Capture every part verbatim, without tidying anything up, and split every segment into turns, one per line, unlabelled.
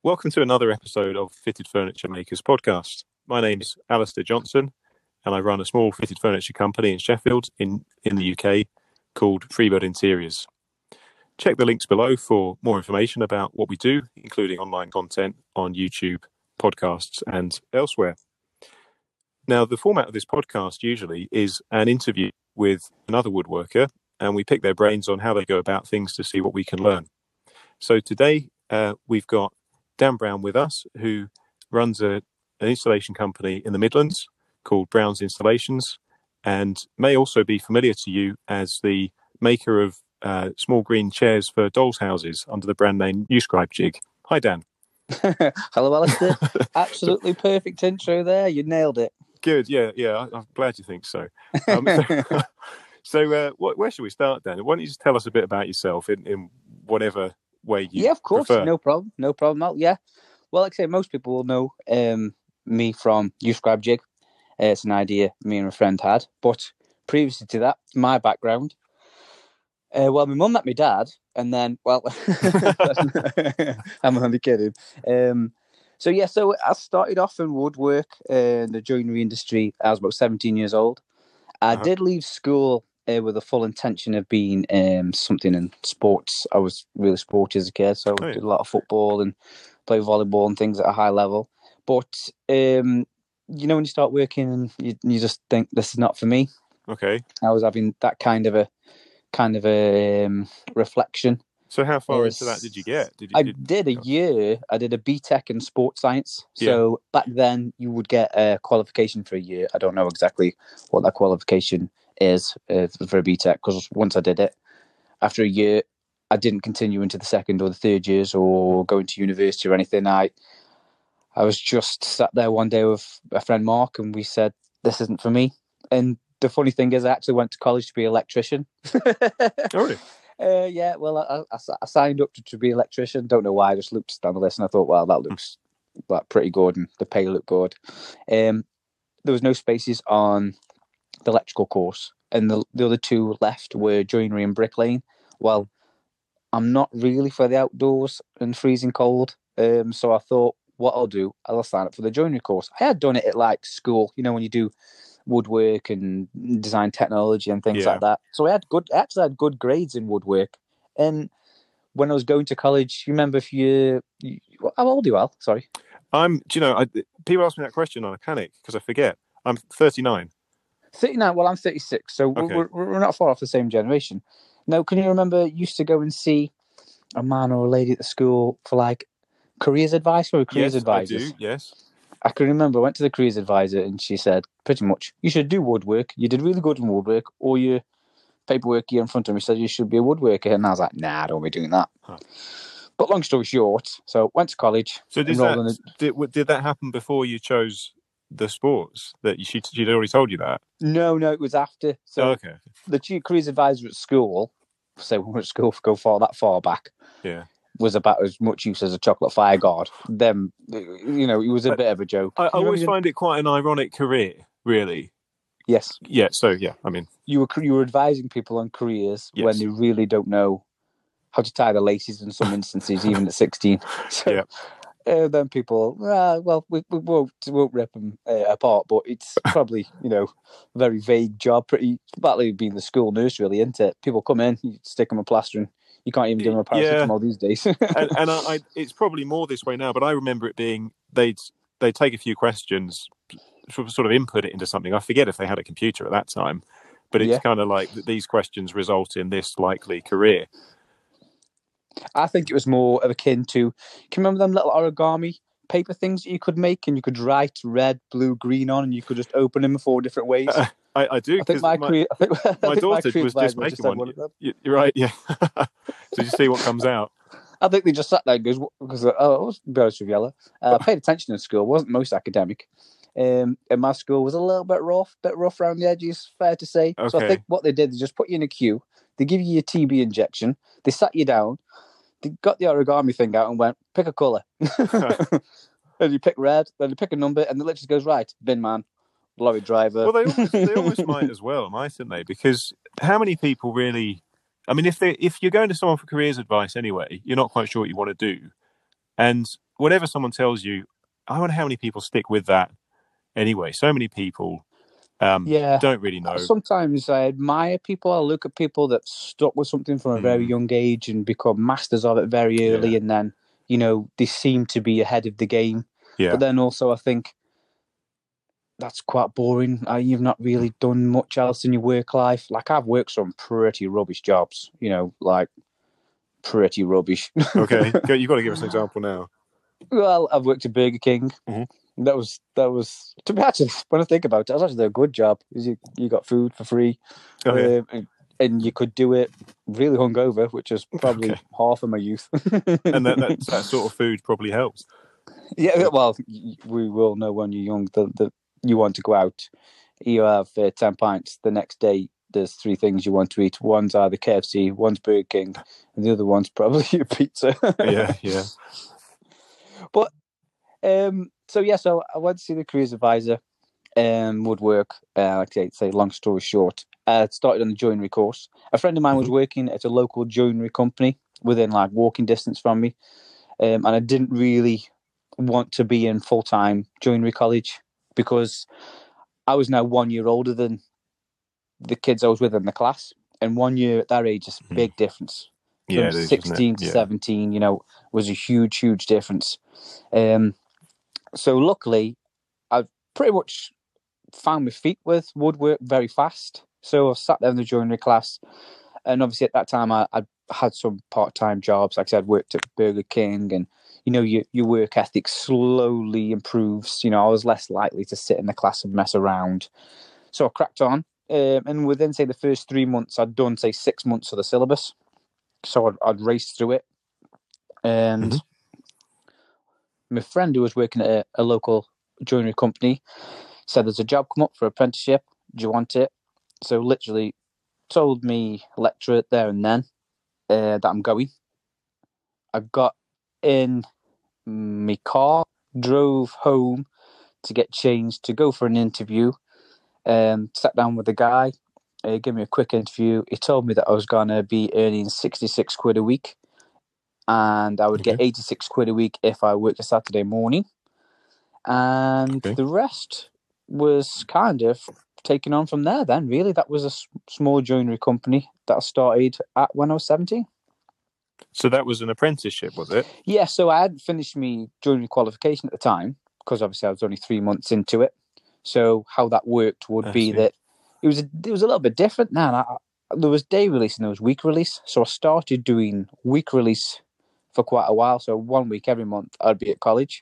Welcome to another episode of Fitted Furniture Makers podcast. My name is Alistair Johnson, and I run a small fitted furniture company in Sheffield in, in the U K called Freebird Interiors. Check the links below for more information about what we do, including online content on YouTube, podcasts, and elsewhere. Now, the format of this podcast usually is an interview with another woodworker, and we pick their brains on how they go about things to see what we can learn. So today, uh, we've got Dan Brown with us, who runs a, an installation company in the Midlands called Brown's Installations, and may also be familiar to you as the maker of uh, small green chairs for dolls' houses under the brand name Uscribe Jig. Hi, Dan.
Hello, Alistair. Absolutely perfect intro there. You nailed it.
Good. Yeah, yeah. I, I'm glad you think so. Um, so, so uh, what, where should we start, Dan? Why don't you just tell us a bit about yourself in, in whatever way you
Yeah, of course.
prefer.
No problem. No problem. Al. Yeah. Well, like I say, most people will know um, me from Uscribe Jig. Uh, it's an idea me and a friend had. But previously to that, my background, uh, well, my mum met my dad, and then, well, I'm only kidding. Um, so, yeah, so I started off in woodwork uh, in the joinery industry. I was about seventeen years old. I
Uh-huh.
did leave school uh, with a full intention of being um, something in sports. I was really sporty as a kid, so
Oh,
I
yeah.
did a lot of football and play volleyball and things at a high level. But, um, you know, when you start working and you, you just think, this is not for me.
Okay.
I was having that kind of a kind of a um, reflection.
So how far
Yes.
into that did you get? Did you?
I
Did,
did a year. I did a B Tech in sports science.
Yeah.
So back then you would get a qualification for a year. I don't know exactly what that qualification is uh, for a B Tech, because once I did it, after a year, I didn't continue into the second or the third years or go into university or anything. I I was just sat there one day with a friend Mark, and we said, this isn't for me. And the funny thing is, I actually went to college to be an electrician.
Oh, really?
Uh, yeah, well, I, I, I signed up to, to be an electrician. Don't know why. I just looked down the list and I thought, well, that looks like pretty good, and the pay looked good. Um, there was no spaces on the electrical course, and the the other two left were joinery and bricklaying. Well, I'm not really for the outdoors and freezing cold, um, so I thought, what I'll do, I'll sign up for the joinery course. I had done it at like school, you know, when you do woodwork and design technology and things
Yeah.
like that. So I had good, I actually had good grades in woodwork. And when I was going to college, you remember if you, you how old are you, Al? Sorry.
I'm. Do you know? I, people ask me that question, and I panic because I forget. I'm thirty-nine.
thirty-nine, well, I'm thirty-six, so
Okay.
we're, we're not far off the same generation. Now, can you remember you used to go and see a man or a lady at the school for like careers advice or careers
Yes,
advisors?
I do. Yes.
I can remember I went to the careers advisor and she said, pretty much, you should do woodwork. You did really good in woodwork. All your paperwork here in front of me said you should be a woodworker. And I was like, nah, I don't want to be doing that.
Huh.
But long story short, so went to college.
So did
enrolled
that
in a-
did, w- did that happen before you chose the sports? That you, she, she'd already told you that?
No, no, it was after. So
Oh, okay.
the chief careers advisor at school, so we were at school go far that far back,
Yeah.
was about as much use as a chocolate fire guard. Then, you know, it was a
I-
bit of a joke.
I, I
You know,
always
you-
find it quite an ironic career, really.
Yes,
Yeah. So yeah, I mean,
you were you were advising people on careers
Yes.
when they really don't know how to tie the laces in some instances, even at sixteen. So
Yeah.
uh, then people, ah, well, we, we won't we won't rip them uh, apart, but it's probably, you know, a very vague job. Pretty partly being the school nurse, really, isn't it? People come in, you stick them a plaster, and you can't even give them a
Yeah.
paracetamol these days.
and, and I, I, it's probably more this way now, but I remember it being they'd they'd take a few questions, sort of, sort of input it into something. I forget if they had a computer at that time, but it's
Yeah.
kind of like that these questions result in this likely career.
I think it was more of akin to, can you remember them little origami paper things that you could make and you could write red, blue, green on, and you could just open them in four different ways?
Uh, I, I do
I
because
think my,
my,
career, I think, I
my
think
daughter
career
was just
advisor
making
had
one.
one of them.
You- You're right, yeah. So you see what comes out.
I think they just sat there and goes, because, oh, let's be honest with you, Ella. Uh, I paid attention in school, wasn't most academic. Um, and my school was a little bit rough, bit rough around the edges, fair to say. So I
Okay.
think what they did, they just put you in a queue, they give you your T B injection, they sat you down, they got the origami thing out and went, pick a colour. And you pick red, then you pick a number, and the literally goes, right, bin man, lorry driver.
Well, they almost, they almost might as well, mightn't they? Because how many people really? I mean, if they if you're going to someone for careers advice anyway, you're not quite sure what you want to do, and whatever someone tells you, I wonder how many people stick with that anyway. So many people um,
Yeah.
don't really know.
Sometimes I admire people. I look at people that stuck with something from a very
Mm.
young age and become masters of it very early,
Yeah.
and then, you know, they seem to be ahead of the game.
Yeah.
But then also I think that's quite boring. Uh, You've not really done much else in your work life. Like, I've worked some pretty rubbish jobs, you know, like pretty rubbish.
Okay, Go- you've got to give us an example now.
Well, I've worked at Burger King.
Mhm.
That was that was to be actually, when I think about it, that was actually a good job because you you got food for free,
Oh, yeah.
um, and, and you could do it really hungover, which is probably
Okay.
half of my youth.
And that, that that sort of food probably helps.
Yeah, well, y- we will know when you're young that, that you want to go out. You have uh, ten pints. The next day, there's three things you want to eat. One's either K F C, one's Burger King, and the other one's probably your pizza.
Yeah, yeah.
But um, so yeah, so I went to see the careers advisor. Um, woodwork. Uh, like I say, say, long story short, I started on the joinery course. A friend of mine was
Mhm.
working at a local joinery company within like walking distance from me, um, and I didn't really want to be in full time joinery college because I was now one year older than the kids I was with in the class, and one year at that age is a big difference.
Yeah,
From
it is, isn't it?
sixteen to
Yeah.
seventeen, you know, was a huge, huge difference. Um, so luckily, I pretty much found my feet with woodwork very fast. So I sat there in the joinery class, and obviously at that time I, I had some part-time jobs. Like I said, I'd worked at Burger King, and you know, your your work ethic slowly improves. You know, I was less likely to sit in the class and mess around. So I cracked on, um, and within say the first three months, I'd done say six months of the syllabus. So I'd, I'd raced through it, and
Mhm.
my friend who was working at a, a local joinery company said, "There's a job come up for apprenticeship. Do you want it?" So literally told me lecturer there and then uh, that I'm going. I got in my car, drove home to get changed to go for an interview. Um, sat down with the guy, uh, gave me a quick interview. He told me that I was going to be earning sixty-six quid a week, and I would
Okay.
get eighty-six quid a week if I worked a Saturday morning. And
Okay.
the rest was kind of taken on from there then, really. That was a s- small joinery company that I started at when I was seventeen.
So that was an apprenticeship, was it?
Yeah, so I hadn't finished my joinery qualification at the time because obviously I was only three months into it. So how that worked would
I
be
see.
that it was a, it was a little bit different now. And I, there was day release and there was week release. So I started doing week release for quite a while. So one week every month I'd be at college.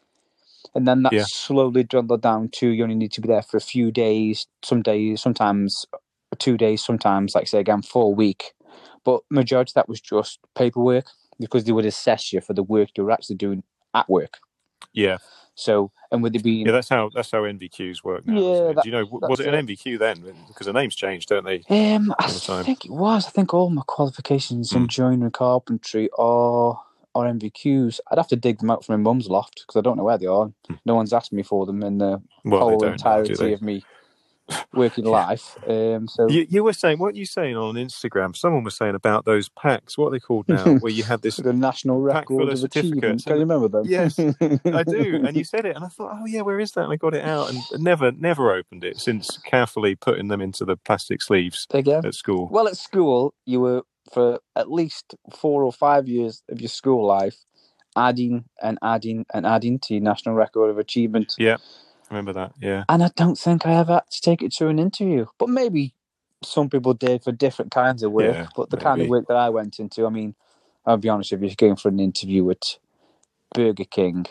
And then that
Yeah.
slowly dwindled down to you only need to be there for a few days, some days, sometimes two days, sometimes, like I say again, for a week. But majority of that was just paperwork because they would assess you for the work you were actually doing at work.
Yeah.
So, and with it being
Yeah, that's how that's how N V Qs work now,
yeah,
isn't it?
that,
Do you know, was
that's
it an
it.
N V Q then? Because the names changed, don't they?
Um, I
All the time.
think it was. I think all my qualifications in
Mm.
joinery carpentry are are M V Qs. I'd have to dig them out from my mum's loft because I don't know where they are. No one's asked me for them in the
Well, they
whole
don't now, do
entirety
they?
of me working
Yeah.
life. Um, so
You, you were saying, weren't you saying on Instagram? Someone was saying about those packs. What are they called now? Where you had this
the National
pack full
Record
of
of Achievement.
certificates.
Can you
And
remember them?
yes, I do. And you said it, and I thought, oh yeah, where is that? And I got it out, and never, never opened it since carefully putting them into the plastic sleeves
Again?
at school.
Well, at school, you were for at least four or five years of your school life adding and adding and adding to your National Record of Achievement.
Yeah, remember that? Yeah.
And I don't think I ever had to take it to an interview. But maybe some people did for different kinds of work.
Yeah,
but the kind of
maybe.
work that I went into, I mean, I'll be honest with you, going for an interview at Burger King,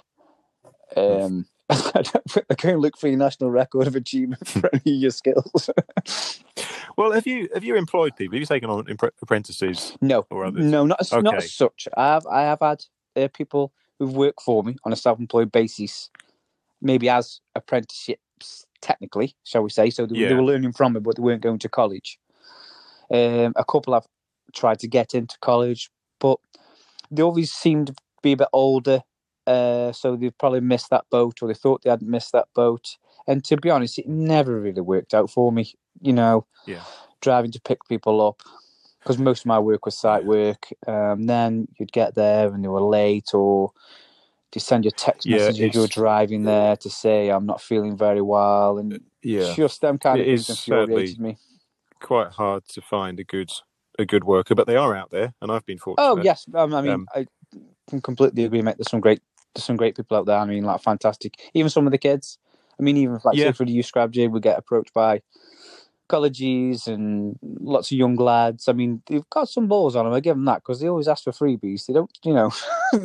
um, I can't look for your National Record of Achievement for any of your skills.
Well, have you have you employed people? Have you taken on impre- apprentices
No,
or others?
no, not as, not
Okay.
as such. I have I have had uh, people who've worked for me on a self-employed basis, maybe as apprenticeships, technically, shall we say? So they, they
Yeah.
were learning from me, but they weren't going to college. Um, a couple have tried to get into college, but they always seemed to be a bit older, uh, so they probably missed that boat, or they thought they hadn't missed that boat. And to be honest, it never really worked out for me. You know,
Yeah.
driving to pick people up, because most of my work was site
Yeah.
work. Um, then you'd get there and they were late, or to send you a text
Yeah,
message if you're
it's
driving there to say I'm not feeling very well, and
yeah,
just them kind
it
of
is
things infuriated
certainly
me.
quite hard to find a good a good worker, but they are out there, and I've been
Oh
fortunate.
yes, um, I mean
Um,
I can completely agree, mate. There's some great, there's some great people out there. I mean, like fantastic. Even some of the kids. I mean, even like
Yeah.
say for the youth Scrabjay, we get approached by colleges and lots of young lads. I mean, they've got some balls on them. I give them that because they always ask for freebies. They don't, you know,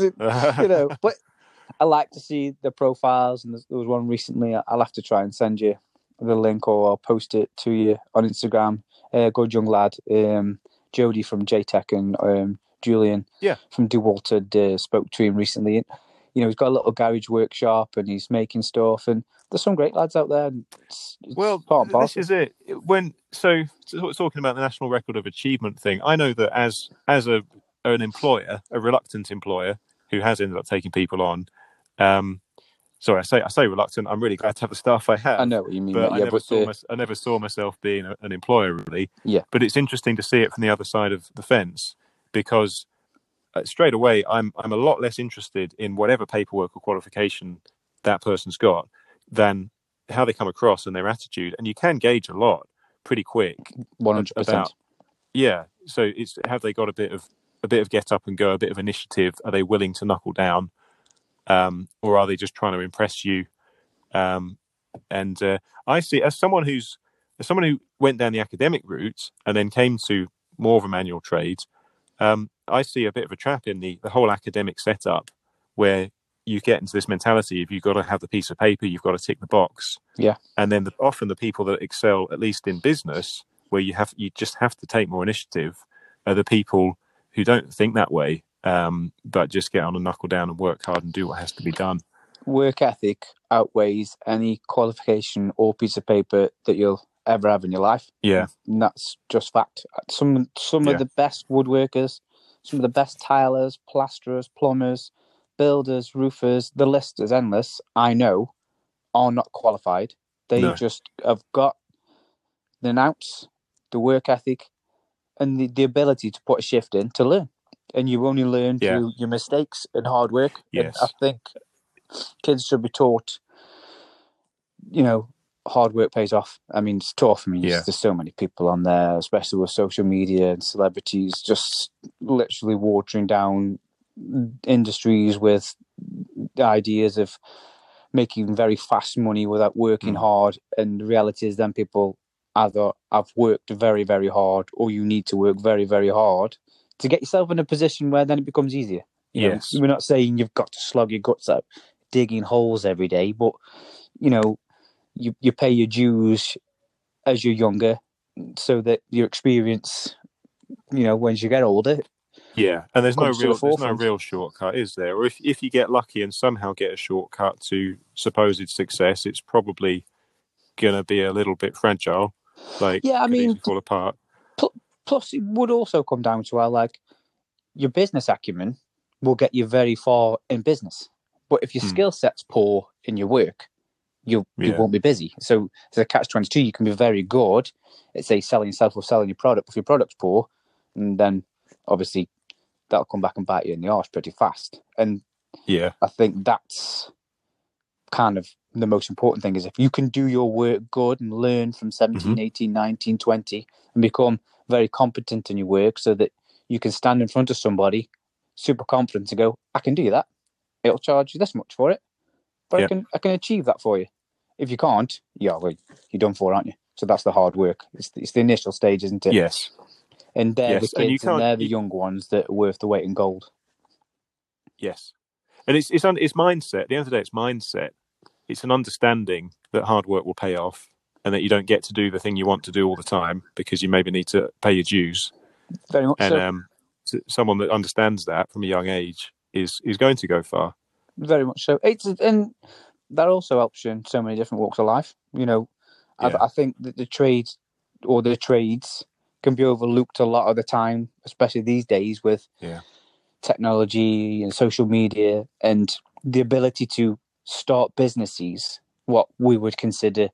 you know. But I like to see the profiles, and there was one recently. I'll have to try and send you the link, or I'll post it to you on Instagram. Uh, good young lad, um, Jody from J Tech, and um, Julian
Yeah.
from DeWalt had uh, spoke to him recently. And, you know, he's got a little garage workshop, and he's making stuff. And there's some great lads out there. And it's, it's
Well,
part and
this
parcel.
is it. When so, so talking about the National Record of Achievement thing, I know that as as a an employer, a reluctant employer who has ended up taking people on. Um, sorry, I say I say reluctant. I'm really glad to have the staff I have.
I know what you mean,
but
mate.
I
Yeah,
never
but
saw
the,
my, I never saw myself being a, an employer really.
yeah,
But it's interesting to see it from the other side of the fence, because uh, straight away I'm I'm a lot less interested in whatever paperwork or qualification that person's got than how they come across and their attitude. And you can gauge a lot pretty quick
one hundred percent.
about yeah. So it's have they got a bit of a bit of get up and go, a bit of initiative? Are they willing to knuckle down, um, or are they just trying to impress you? Um, and uh, I see as someone who's as someone who went down the academic route and then came to more of a manual trade. Um, I see a bit of a trap in the, the whole academic setup where you get into this mentality of you've got to have the piece of paper, you've got to tick the box.
Yeah.
And then the, often the people that excel, at least in business, where you have you just have to take more initiative, are the people who don't think that way, um, but just get on and knuckle down and work hard and do what has to be done.
Work ethic outweighs any qualification or piece of paper that you'll ever have in your life.
Yeah.
And that's just fact. Some some
Yeah.
of the best woodworkers, some of the best tilers, plasterers, plumbers, builders, roofers, the list is endless, I know, are not qualified. They
No.
just have got the nous, the work ethic, and the, the ability to put a shift in to learn. And you only learn
Yeah.
through your mistakes and hard work.
Yes.
And I think kids should be taught, you know, hard work pays off. I mean, it's tough. I mean,
Yeah.
there's so many people on there, especially with social media and celebrities, just literally watering down industries with ideas of making very fast money without working
Mm.
hard. And the reality is then people either have worked very, very hard, or you need to work very, very hard to get yourself in a position where then it becomes easier. You know,
Yes.
we're not saying you've got to slog your guts out digging holes every day, but you know, you, you pay your dues as you're younger so that your experience, you know, when you get older.
Yeah, and there's no
Comes to the
real there's no
forefront.
real shortcut, is there? Or if, if you get lucky and somehow get a shortcut to supposed success, it's probably gonna be a little bit fragile. Like,
Yeah, I
could
mean,
easily fall apart.
pl- plus it would also come down to how, like, your business acumen will get you very far in business. But if your
Hmm.
skill set's poor in your work, you you
Yeah.
won't be busy. So it's a catch twenty-two. You can be very good at, say, selling yourself or selling your product. If your product's poor, and then obviously that'll come back and bite you in the arse pretty fast. And
Yeah,
I think that's kind of the most important thing, is if you can do your work good and learn from seventeen,
Mhm.
eighteen, nineteen, twenty and become very competent in your work so that you can stand in front of somebody super confident to go, I can do that. It'll charge you this much for it, but
Yeah.
I can I can achieve that for you. If you can't, yeah, well, you're done for, aren't you? So that's the hard work. It's the, it's the initial stage, isn't it?
yes,
And they're
yes,
the
and you
kids and,
can't.
they're the
You,
young ones that are worth the weight in gold.
yes, and it's it's un, it's mindset. At the end of the day, it's mindset. It's an understanding that hard work will pay off, and that you don't get to do the thing you want to do all the time because you maybe need to pay your dues.
Very much
And
so.
um, someone that understands that from a young age is is going to go far.
Very much so. It's and that also helps you in so many different walks of life. You know,
Yeah.
I, I think that the trades or the trades can be overlooked a lot of the time, especially these days with
Yeah.
technology and social media and the ability to start businesses, what we would consider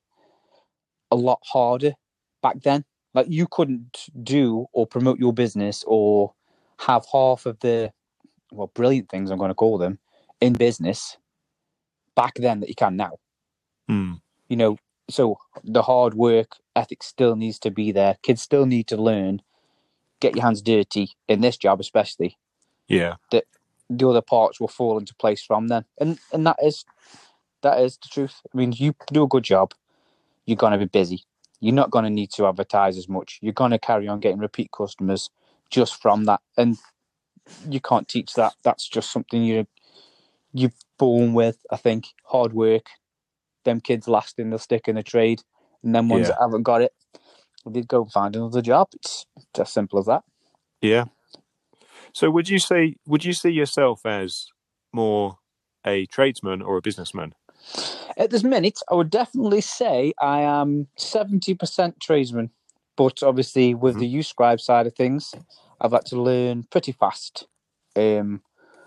a lot harder back then. Like, you couldn't do or promote your business or have half of the, well, brilliant things, I'm going to call them, in business back then that you can now.
Mm.
You know, so the hard work ethic still needs to be there. Kids still need to learn, get your hands dirty in this job, especially.
Yeah.
That the other parts will fall into place from then, and and that is that is the truth. I mean, you do a good job, you're gonna be busy. You're not gonna need to advertise as much. You're gonna carry on getting repeat customers just from that, and you can't teach that. That's just something you you're born with. I think hard work. Them kids lasting, they'll stick in the trade, and then ones
Yeah.
that haven't got it, they'd go find another job. It's, it's as simple as that.
Yeah. So would you say would you see yourself as more a tradesman or a businessman?
At this minute, I would definitely say I am seventy percent tradesman, but obviously with
Mhm.
the U-Scribe side of things, I've had to learn pretty fast. Um,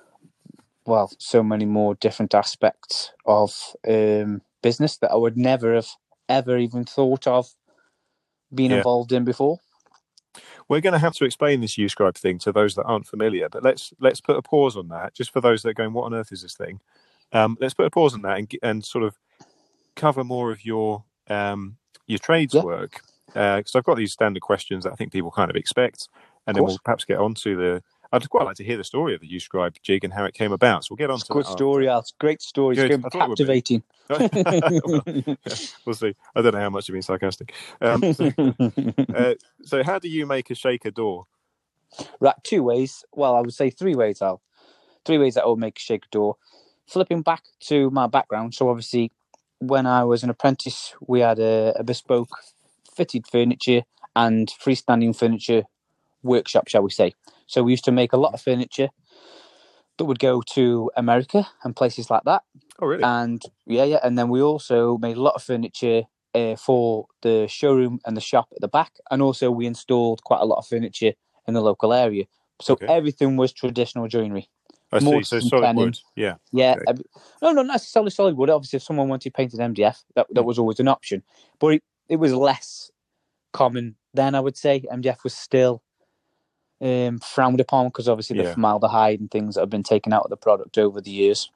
well, so many more different aspects of um, business that I would never have ever even thought of being
Yeah.
involved in before.
We're going to have to explain this Uscribe thing to those that aren't familiar, but let's let's put a pause on that, just for those that are going, what on earth is this thing? Um, let's put a pause on that and, and sort of cover more of your um, your trades
Yeah.
work, because uh, I've got these standard questions that I think people kind of expect, and
Of
then
course.
we'll perhaps get on to the. I'd quite like to hear the story of the Uscribe jig and how it came about. So we'll get on
It's a
to
good
that
story,
after.
Al. It's a great story.
Good.
It's going
I
to be
thought it would be.
captivating.
well, yeah, we'll see. I don't know how much you've been sarcastic. Um, so, uh, so, how do you make a shaker door?
Right, two ways. Well, I would say three ways, Al. Three ways that I would make a shaker door. Flipping back to my background, so obviously when I was an apprentice, we had a, a bespoke fitted furniture and freestanding furniture workshop, shall we say. So we used to make a lot of furniture that would go to America and places like that.
Oh, really?
And yeah, yeah. And then we also made a lot of furniture uh, for the showroom and the shop at the back. And also we installed quite a lot of furniture in the local area. So
Okay.
everything was traditional joinery.
I see.
Mortise
So
and
solid
tenon.
wood. Yeah.
Yeah.
Okay.
every- no, no, not necessarily solid wood. Obviously, if someone wanted painted M D F, that, that
Hmm.
was always an option. But it, it was less common then, I would say. M D F was still um, frowned upon because obviously the
Yeah.
formaldehyde and things that have been taken out of the product over the years.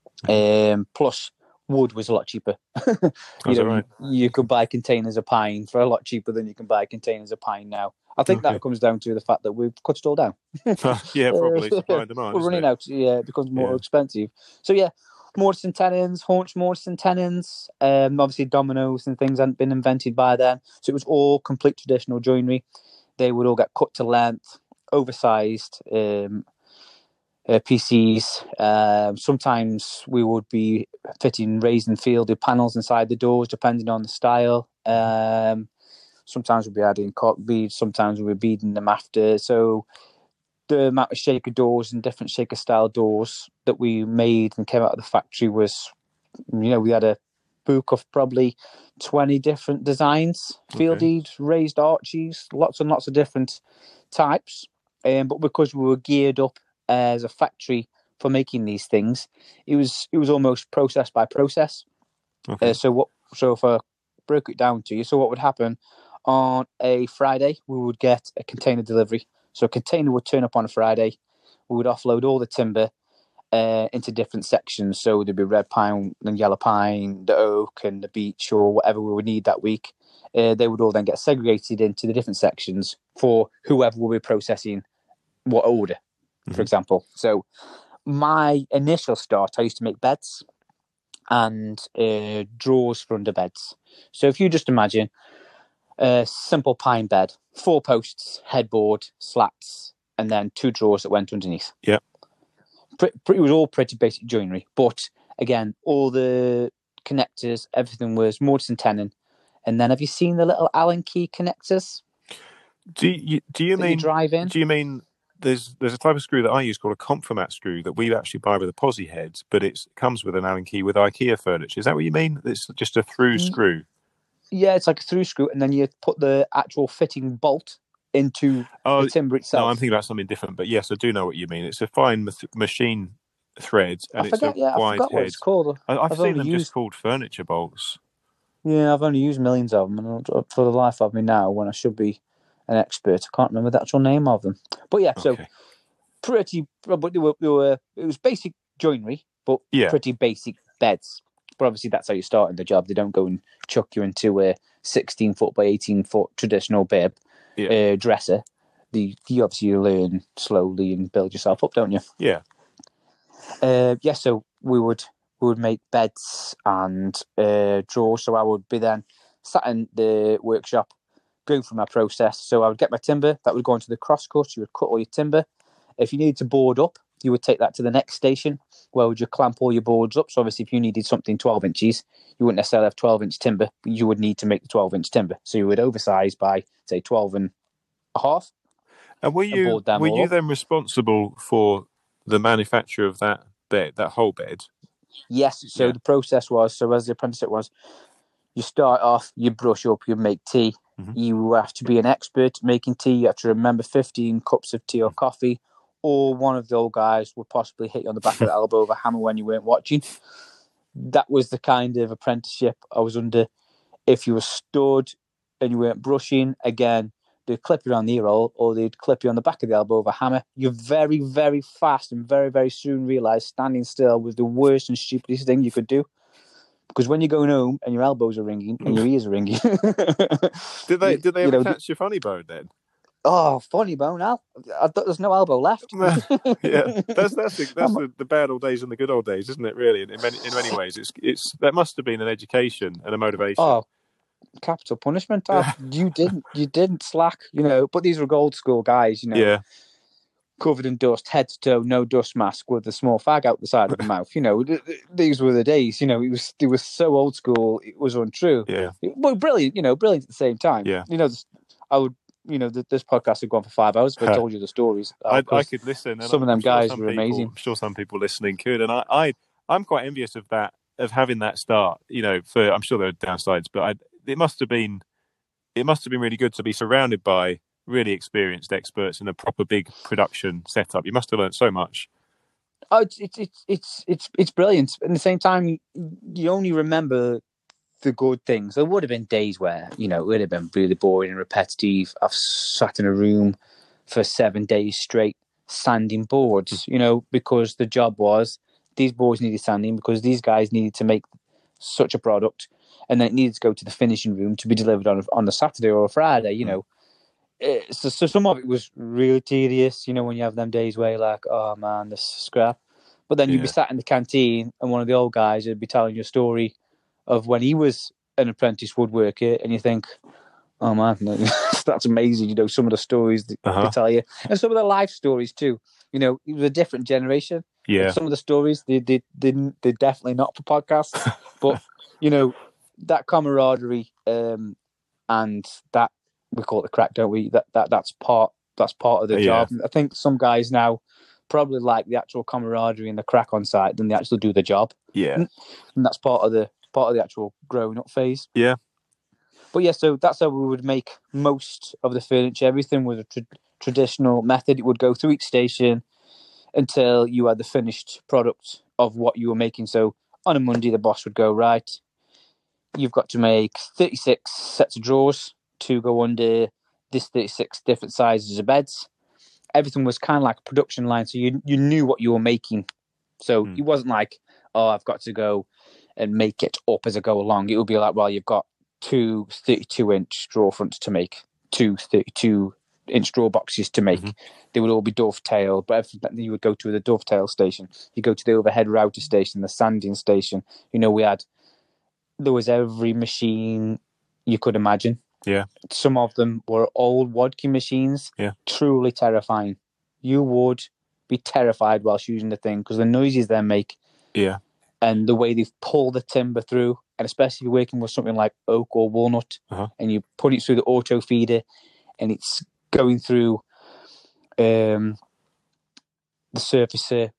Um, plus, wood was a lot cheaper. you
That's
know,
all right.
you, you could buy containers of pine for a lot cheaper than you can buy containers of pine now. I think
Okay.
that comes down to the fact that we've cut it all down.
Yeah, probably
Uh,
supply and demand.
We're
Isn't
running
it?
out. Yeah, it becomes more
Yeah.
expensive. So yeah, mortise and tenons, haunch mortise and tenons. Um, obviously dominoes and things hadn't been invented by then, so it was all complete traditional joinery. They would all get cut to length, oversized. Um, uh, P Cs. Um, sometimes we would be fitting raised and fielded panels inside the doors, depending on the style. Um, sometimes we'd be adding cork beads. Sometimes we'd be beading them after. So the amount of shaker doors and different shaker style doors that we made and came out of the factory was, you know, we had a book of probably twenty different designs, fielded, raised arches, lots and lots of different types. Um, but because we were geared up as a factory for making these things, it was it was almost process by process.
Okay.
Uh, so what? So if I broke it down to you, so what would happen on a Friday? We would get a container delivery. So a container would turn up on a Friday. We would offload all the timber uh, into different sections. So there'd be red pine and yellow pine, the oak and the beech, or whatever we would need that week. Uh, they would all then get segregated into the different sections for whoever will be processing what order, for
Mhm.
example. So my initial start, I used to make beds and uh, drawers for under beds. So if you just imagine a simple pine bed, four posts, headboard, slats, and then two drawers that went underneath.
Yeah.
It was all pretty basic joinery, but again, all the connectors, everything was mortise and tenon. And then have you seen the little Allen key connectors?
Do you do you
that you
mean
drive in?
do you mean there's there's a type of screw that I use called a Compromat screw that we actually buy with a posi head, but it comes with an Allen key with IKEA furniture. Is that what you mean? It's just a through
Mm.
screw.
Yeah, it's like a through screw, and then you put the actual fitting bolt into
Oh
the timber itself.
no, I'm thinking about something different. But yes, I do know what you mean. It's a fine ma- machine thread, and
I
it's a
forget. Yeah, I
wide
forgot what
head.
it's called.
I, I've,
I've
seen
only
them
used.
just called furniture bolts.
Yeah, I've only used millions of them, and for the life of me now, when I should be an expert, I can't remember the actual name of them. But yeah, so
Okay.
pretty. But they were, they were. It was basic joinery, but
Yeah.
pretty basic beds. But obviously, that's how you start in the job. They don't go and chuck you into a sixteen foot by eighteen foot traditional bib
Yeah.
uh, dresser. The you obviously learn slowly and build yourself up, don't you?
Yeah.
Uh, yeah. So we would we would make beds and uh, drawers. So I would be then sat in the workshop, going through my process. So I would get my timber. That would go into the crosscut. You would cut all your timber. If you needed to board up, you would take that to the next station where would you clamp all your boards up. So obviously if you needed something twelve inches, you wouldn't necessarily have twelve inch timber, but you would need to make the twelve inch timber. So you would oversize by, say, twelve and a half.
And were
And
you
board them
were
all
you
up.
then responsible for the manufacture of that bed, that whole bed?
Yes. So
Yeah.
the process was, so as the apprenticeship was, you start off, you brush up, you make tea.
Mhm.
You have to be an expert at making tea. You have to remember fifteen cups of tea or coffee. Or one of the old guys would possibly hit you on the back of the elbow with a hammer when you weren't watching. That was the kind of apprenticeship I was under. If you were stood and you weren't brushing, again, they'd clip you on the ear roll or they'd clip you on the back of the elbow with a hammer. You very, very fast and very, very soon realise standing still was the worst and stupidest thing you could do. Because when you're going home and your elbows are ringing and your ears are ringing,
Did they did they
you
ever
know,
catch your funny bone then?
oh, funny bone, Al. I thought there's no elbow left.
Yeah, that's that's the, that's
I'm-
the, the bad old days and the good old days, isn't it? Really, in many in many ways, it's it's that must have been an education and a motivation.
Oh, capital punishment. Al. You didn't, you didn't slack, you know. But these were old school guys, you know,
Yeah,
covered in dust, head to toe, no dust mask, with a small fag out the side of the mouth. You know, th- th- these were the days. You know, it was it was so old school, it was untrue.
yeah,
Well, brilliant. You know, brilliant at the same time.
Yeah.
You know, this, I would. You know, th- this podcast had gone for five hours if I told you the stories. Al,
I I
'cause
could listen. And
some
I'm,
of them
I'm sure
guys
some
were
people,
amazing.
I'm sure some people listening could, and I, I I'm quite envious of that, of having that start. You know, for I'm sure there are downsides, but I, it must have been it must have been really good to be surrounded by really experienced experts in a proper big production setup. You must have learned so much.
Oh, it's it's it's it's it's it's brilliant. At the same time, you, you only remember the good things. There would have been days where you know it would have been really boring and repetitive. I've sat in a room for seven days straight sanding boards. You know, because the job was these boards needed sanding because these guys needed to make such a product, and then it needed to go to the finishing room to be delivered on a, on a Saturday or a Friday. You know. It, so, so some of it was really tedious, you know, when you have them days where you're like, oh man, this is scrap. But then you'd be
Yeah.
sat in the canteen and one of the old guys would be telling you a story of when he was an apprentice woodworker, and you think, oh man, that's amazing, you know, some of the stories that
Uh-huh.
they tell you. And some of the life stories too. You know, it was a different generation.
Yeah,
And some of the stories, they, they, they, they're definitely not for podcasts. But, you know, that camaraderie um, and that, we call it the crack, don't we? That that that's part that's part of the
Yeah.
job. I think some guys now probably like the actual camaraderie and the crack on site than they actually do the job,
yeah,
and that's part of the part of the actual growing up phase.
yeah,
But yeah, so that's how we would make most of the furniture. Everything was a tra- traditional method. It would go through each station until you had the finished product of what you were making. So on a Monday, the boss would go, right, you've got to make thirty-six sets of drawers to go under this thirty-six different sizes of beds. Everything was kind of like a production line, so you you knew what you were making. So
Mm.
it wasn't like, oh, I've got to go and make it up as I go along. It would be like, well, you've got two thirty-two inch drawer fronts to make, two thirty-two inch drawer boxes to make.
Mhm.
They would all be dovetailed, but everything, you would go to the dovetail station. You go to the overhead router station, the sanding station. You know, we had, there was every machine you could imagine.
Yeah.
Some of them were old Wadkey machines.
Yeah.
Truly terrifying. You would be terrified whilst using the thing because the noises they make
yeah,
and the way they pull the timber through, and especially if you're working with something like oak or walnut,
Uh-huh.
and you put it through the auto feeder, and it's going through um, the surfacer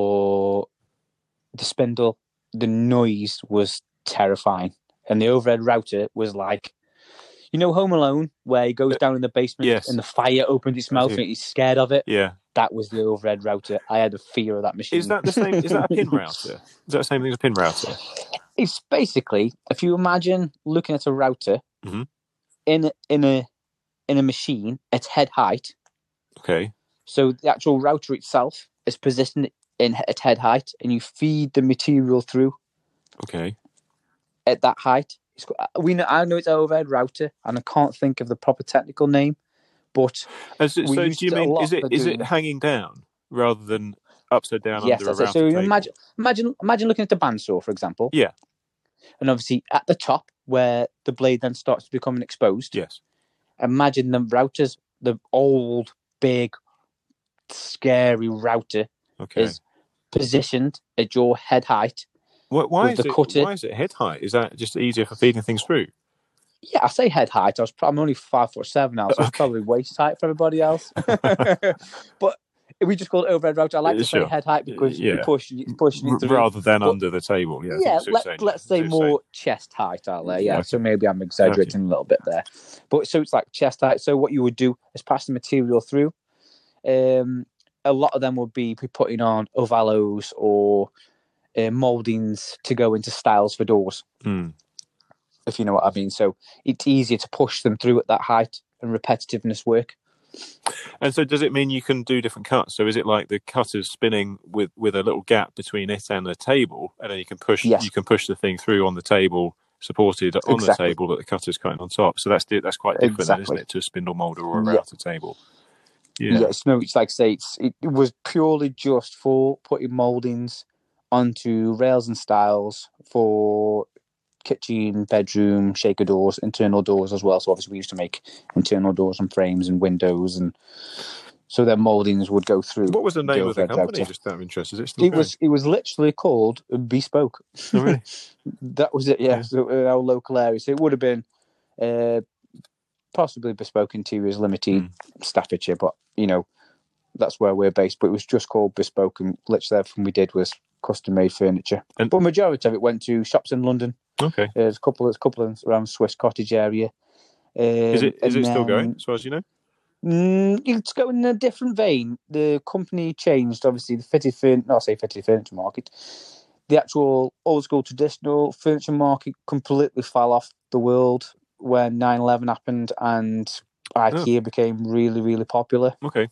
or the spindle. The noise was terrifying, and the overhead router was like, you know, Home Alone, where he goes down in the basement
yes.
and the fire opens its mouth
do.
and he's scared of it.
yeah.
That was the overhead router. I had a fear of that machine.
Is that the same? Is that a pin router? Is that the same thing as a pin router?
It's basically, if you imagine looking at a router
Mhm.
in a, in a in a machine at head height.
Okay.
So the actual router itself is positioned in at head height, and you feed the material through
Okay.
at that height. It's, we know, I know it's overhead router, and I can't think of the proper technical name, but
And so,
we
so
used
do you
it a
mean
lot
is it
for
is it
doing.
hanging down rather than upside down
Yes,
under a
that's it.
router
So
table?
imagine, imagine, imagine looking at the bandsaw, for example.
Yeah.
And obviously, at the top where the blade then starts to become exposed.
Yes.
Imagine the routers, the old, big, scary router
Okay.
is positioned at your head height.
Why, why
with
is
the
it?
cutter.
Why is it head height? Is that just easier for feeding things through?
Yeah, I say head height. I was I'm only five foot seven now, so
Okay.
it's probably waist height for everybody else. But we just call it overhead router. I like to say
Sure.
head height because
Yeah.
you're pushing, you're pushing it through.
Rather than
But
under the table. Yeah. I think
yeah,
that's what you're
let,
saying,
let's
yeah.
say
That's what you're
more chest height out there. Yeah,
Yeah,
so
okay.
maybe I'm exaggerating a little bit there. But so it's like chest height. So what you would do is pass the material through. Um, a lot of them would be putting on ovalos or uh, moldings to go into styles for doors.
Hmm.
If you know what I mean. So it's easier to push them through at that height and repetitiveness work.
And so does it mean you can do different cuts? So is it like the cutter's spinning with, with a little gap between it and the table, and then you can push
Yes.
you can push the thing through on the table, supported on
Exactly.
the table that the cutter's cutting on top. So that's that's quite different,
Exactly.
isn't it, to a spindle molder or a
Yeah.
router table? Yeah.
Yes, no, it's like say it's, it was purely just for putting mouldings onto rails and stiles for kitchen, bedroom, shaker doors, internal doors as well. So obviously we used to make internal doors and frames and windows, and so their mouldings would go through.
What was the name
the
of the company?
router.
Just out of interest, is it still
It
going?
was it was literally called Bespoke.
Oh, really?
That was it. Yeah,
Yeah.
so in our local area. So it would have been uh, possibly Bespoke Interiors Limited,
Mm.
Staffordshire, but you know that's where we're based. But it was just called Bespoke, and literally everything we did was custom made furniture.
And-
but majority of it went to shops in London.
Okay.
There's a couple. There's a couple of around Swiss Cottage area. Um,
Is it is
and
it still
then-
going, as far as you know?
Mm, it's going in a different vein. The company changed, obviously, the fitted furniture, not say fitted furniture market. The actual old school traditional furniture market completely fell off the world when nine eleven happened and IKEA became really, really popular.
Okay.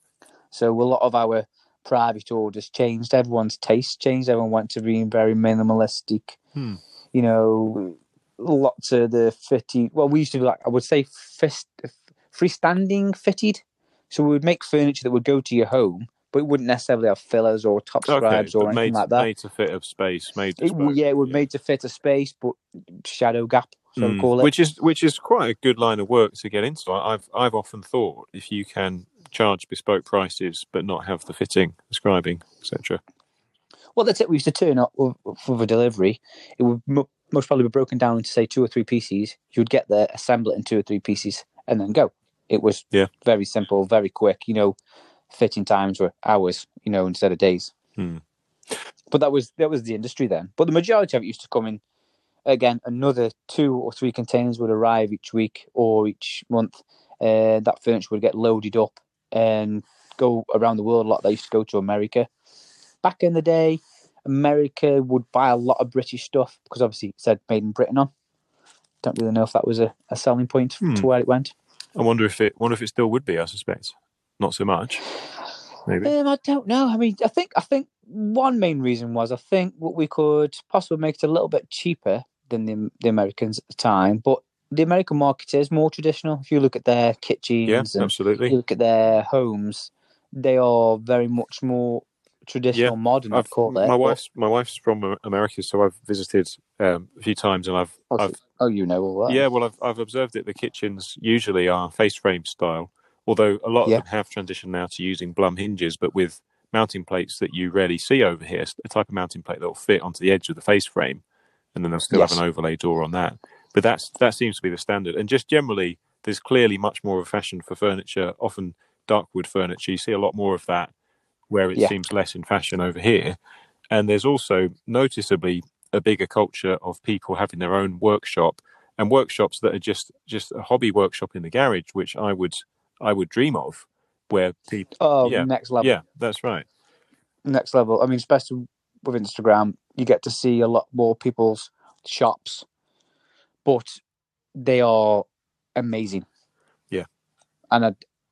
So a lot of our private orders changed. Everyone's taste changed. Everyone went to being very minimalistic.
Hmm.
You know, lots of the fitted. Well, we used to do like I would say fist, freestanding fitted. So we would make furniture that would go to your home, but it wouldn't necessarily have fillers or top
Okay,
scribes or
but
anything
made,
like that.
made to fit a space, made
It,
bespoke.
yeah, it was made to fit a space, but shadow gap, so we
Mm.
call it.
Which is which is quite a good line of work to get into. I've I've often thought if you can charge bespoke prices but not have the fitting, the scribing, et cetera.
Well, that's it. We used to turn up for the delivery. It would mo- most probably be broken down into, say, two or three pieces. You would get there, assemble it in two or three pieces, and then go. It was
Yeah.
very simple, very quick. You know, fitting times were hours, you know, instead of days.
Hmm.
But that was that was the industry then. But the majority of it used to come in. Again, another two or three containers would arrive each week or each month. Uh, that furniture would get loaded up and go around the world a lot. They used to go to America. Back in the day, America would buy a lot of British stuff because obviously it said made in Britain on. Don't really know if that was a, a selling point
Hmm.
to where it went.
I wonder if it wonder if it still would be, I suspect. Not so much. Maybe.
Um, I don't know. I mean, I think I think one main reason was I think what we could possibly make it a little bit cheaper than the the Americans at the time, but the American market is more traditional. If you look at their kitchens
Yeah,
and
absolutely.
you look at their homes, they are very much more traditional,
Yeah,
modern. I'd
I've,
call it.
my wife's my wife's from America, so I've visited um, a few times, and I've,
But,
I've
oh, you know all that.
yeah, well, I've I've observed that the kitchens usually are face frame style, although a lot
Yeah.
of them have transitioned now to using Blum hinges, but with mounting plates that you rarely see over here, a type of mounting plate that will fit onto the edge of the face frame, and then they'll still
Yes.
have an overlay door on that. But that's that seems to be the standard, and just generally, there's clearly much more of a fashion for furniture, often dark wood furniture. You see a lot more of that, where it
Yeah.
seems less in fashion over here. And there's also noticeably a bigger culture of people having their own workshop, and workshops that are just just a hobby workshop in the garage, which I would I would dream of, where people
Oh,
yeah
next level.
yeah that's right.
Next level. I mean, especially with Instagram, you get to see a lot more people's shops, but they are amazing.
Yeah.
And I,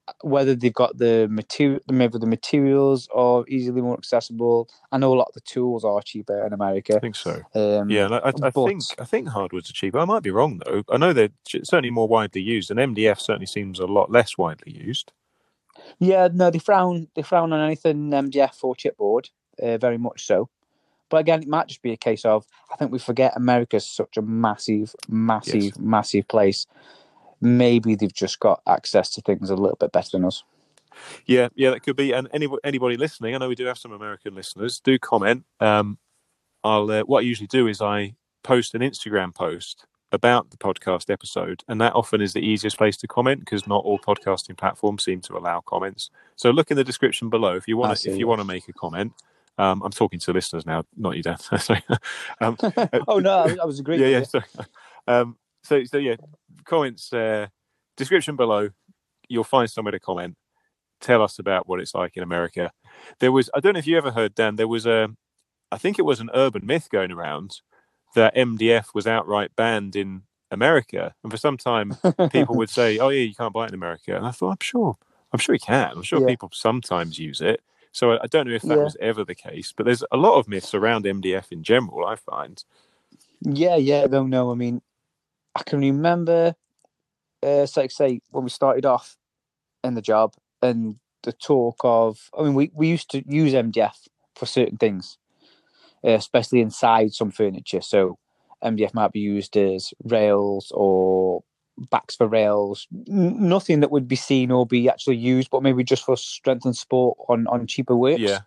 whether they've got the material, maybe the materials are easily more accessible. I know a lot of the tools are cheaper in America.
I think so.
Um,
Yeah, and I, I
but,
think I think hardwoods are cheaper. I might be wrong though. I know they're certainly more widely used, and M D F certainly seems a lot less widely used.
Yeah, no, they frown they frown on anything M D F or chipboard, uh, very much so. But again, it might just be a case of I think we forget America's such a massive, massive,
Yes.
massive place. Maybe they've just got access to things a little bit better than us.
Yeah, yeah, that could be. And any, anybody listening, I know we do have some American listeners, do comment. Um, I'll uh, what I usually do is I post an Instagram post about the podcast episode, and that often is the easiest place to comment because not all podcasting platforms seem to allow comments. So look in the description below if you want to if you
yeah.
want to make a comment. Um, I'm talking to listeners now, not you, Dan. um,
oh no, I, I was agreeing.
Yeah,
with
yeah. So, um, so, so yeah, comments, uh, description below. You'll find somewhere to comment. Tell us about what it's like in America. There was, I don't know if you ever heard, Dan. There was a, I think it was an urban myth going around that M D F was outright banned in America, and for some time people would say, "Oh yeah, you can't buy it in America." And I thought, I'm sure, I'm sure you can. I'm sure
Yeah.
people sometimes use it. So I, I don't know if that
Yeah.
was ever the case, but there's a lot of myths around M D F in general, I find.
Yeah, yeah, no, no. I mean, I can remember, uh, so like say when we started off in the job and the talk of, I mean, we, we used to use M D F for certain things, uh, especially inside some furniture. So M D F might be used as rails or backs for rails, N- nothing that would be seen or be actually used, but maybe just for strength and support on, on cheaper works.
Yeah.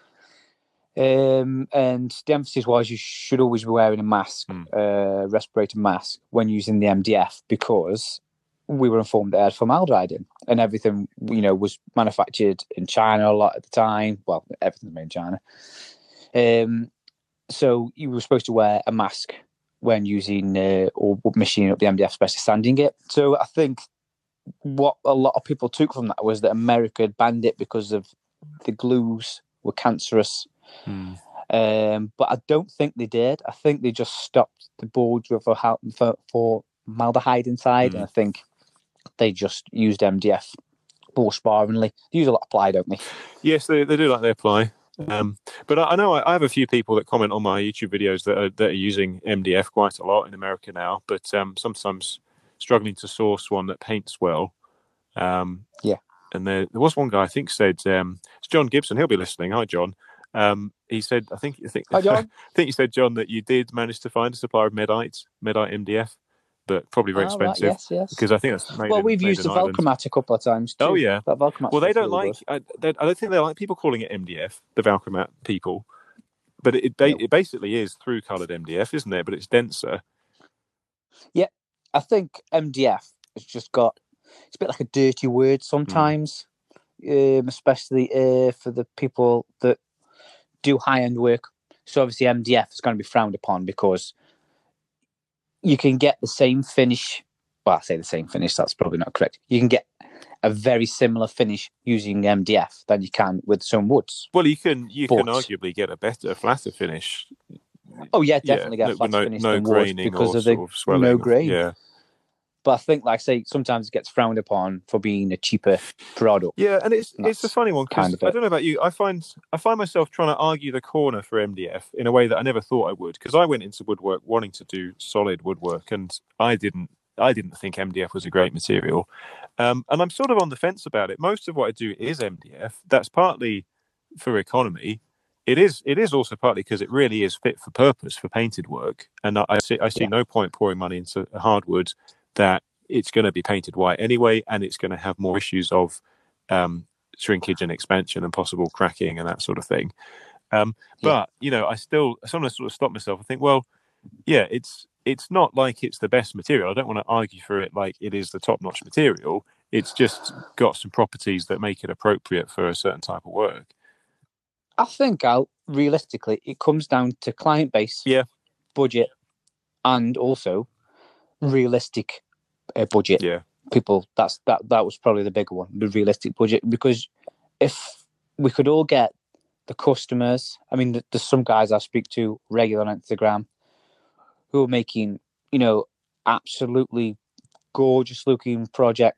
Um, and the emphasis was you should always be wearing a mask,
Mm.
uh, respirator mask, when using the M D F because we were informed that it had formaldehyde in, and everything, you know, was manufactured in China a lot at the time. Well, everything's made in China. Um, so you were supposed to wear a mask when using uh, or machining up the M D F, especially sanding it. So I think what a lot of people took from that was that America had banned it because of the glues were cancerous.
Mm.
Um, but I don't think they did. I think they just stopped the boards with for, for, for formaldehyde inside,
Mm.
and I think they just used M D F more sparingly. They use a lot of ply, don't they?
Yes, they, they do like their ply. Um, but I, I know I, I have a few people that comment on my YouTube videos that are, that are using M D F quite a lot in America now, but um, sometimes struggling to source one that paints well. Um,
yeah.
And there, there was one guy I think said, um, it's John Gibson. He'll be listening. Hi, John. Um, he said, I think, I think,
Hi, John.
I think you said, John, that you did manage to find a supplier of Medite, Medite M D F, but probably very
oh,
expensive.
Right, yes, yes.
Because I think that's made
well,
in,
we've
made
used the
Ireland.
Velcromat a couple of times too.
Oh yeah,
that Velcromat.
Well, they don't
really
like. I, they, I don't think they like people calling it M D F, the Velcromat people. But it it, ba-
no.
it basically is through coloured M D F, isn't it? But it's denser.
Yeah, I think M D F has just got. It's a bit like a dirty word sometimes, mm. um, especially uh, for the people that do high end work. So obviously M D F is going to be frowned upon because you can get the same finish. Well, I say the same finish. That's probably not correct. You can get a very similar finish using M D F than you can with some woods.
Well, you can you
but,
can arguably get a better, flatter finish.
Oh yeah, definitely
yeah,
get a flatter
no,
finish
no
than
graining
wood because
or
of the
sort of swelling.
no grain.
Yeah.
But I think, like I say, sometimes it gets frowned upon for being a cheaper product.
Yeah, and it's
and
it's a funny one because
kind of
I don't know about you. I find I find myself trying to argue the corner for M D F in a way that I never thought I would. Because I went into woodwork wanting to do solid woodwork, and I didn't I didn't think M D F was a great material. Um, and I'm sort of on the fence about it. Most of what I do is M D F. That's partly for economy. It is it is also partly because it really is fit for purpose for painted work. And I, I see I see
yeah.
no point pouring money into hardwood that it's going to be painted white anyway, and it's going to have more issues of um, shrinkage and expansion and possible cracking and that sort of thing. Um,
Yeah.
But you know, I still sometimes sort of stop myself and think, well, yeah, it's it's not like it's the best material. I don't want to argue for it like it is the top-notch material. It's just got some properties that make it appropriate for a certain type of work.
I think, Al, realistically, it comes down to client base,
yeah,
budget, and also realistic uh, budget.
Yeah,
people. That's that. That was probably the bigger one, the realistic budget. Because if we could all get the customers, I mean, there's some guys I speak to regularly on Instagram who are making, you know, absolutely gorgeous looking projects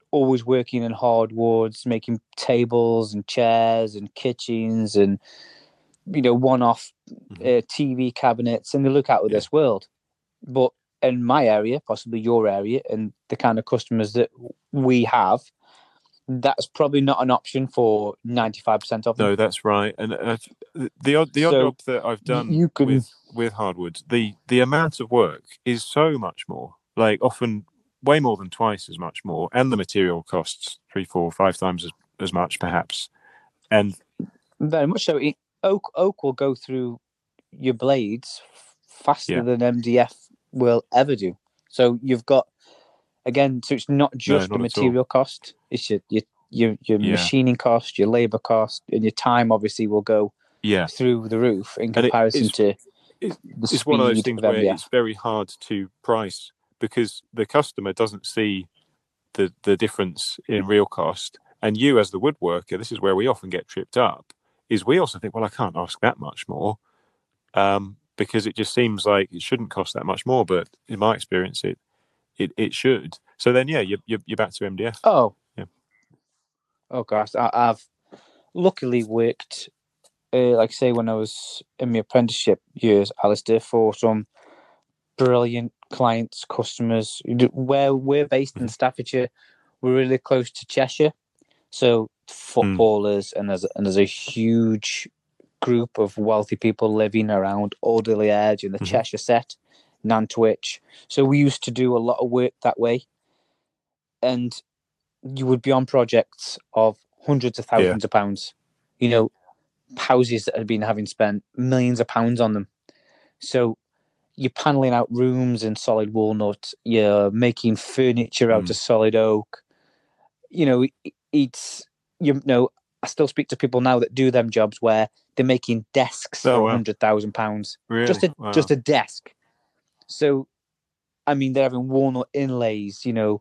always working in hardwoods, making tables and chairs and kitchens and, you know, one-off mm-hmm. uh, T V cabinets, and they look out of yeah. this world. But in my area, possibly your area, and the kind of customers that we have, that's probably not an option for ninety-five percent of them.
No, that's right. And uh, the odd the odd
So
job that I've done
you can,
with with hardwoods, the the amount of work is so much more. Like often way more than twice as much more, and the material costs three, four, five times as, as much, perhaps. And
very much so. Oak oak will go through your blades faster yeah. than M D F will ever do. So you've got, again, so it's not just no, not the material cost; it's your your your, your yeah. machining cost, your labor cost, and your time. Obviously, will go
yeah.
through the roof in comparison
it, it's,
to
it's,
the
it's
speed
one of those things
of
where
M D F.
It's very hard to price because the customer doesn't see the the difference in real cost, and you as the woodworker, this is where we often get tripped up. Is we also think, well, I can't ask that much more, um, because it just seems like it shouldn't cost that much more. But in my experience, it it, it should. So then, yeah, you're, you're you're back to M D F.
Oh,
yeah.
Oh gosh, I, I've luckily worked, uh, like say, when I was in my apprenticeship years, Alistair, for some brilliant clients, customers. Where we're based in Staffordshire, we're really close to Cheshire, so footballers, mm. and there's and there's a huge group of wealthy people living around Alderley Edge and the mm-hmm. Cheshire set, Nantwich. So we used to do a lot of work that way, and you would be on projects of hundreds of thousands yeah. of pounds. You know, houses that had been having spent millions of pounds on them. So you're paneling out rooms in solid walnut. You're making furniture out mm. of solid oak. You know, it's, you know, I still speak to people now that do them jobs where they're making desks
oh,
for
wow.
a hundred thousand pounds.
Really?
Just a
wow.
just a desk. So, I mean, they're having walnut inlays. You know,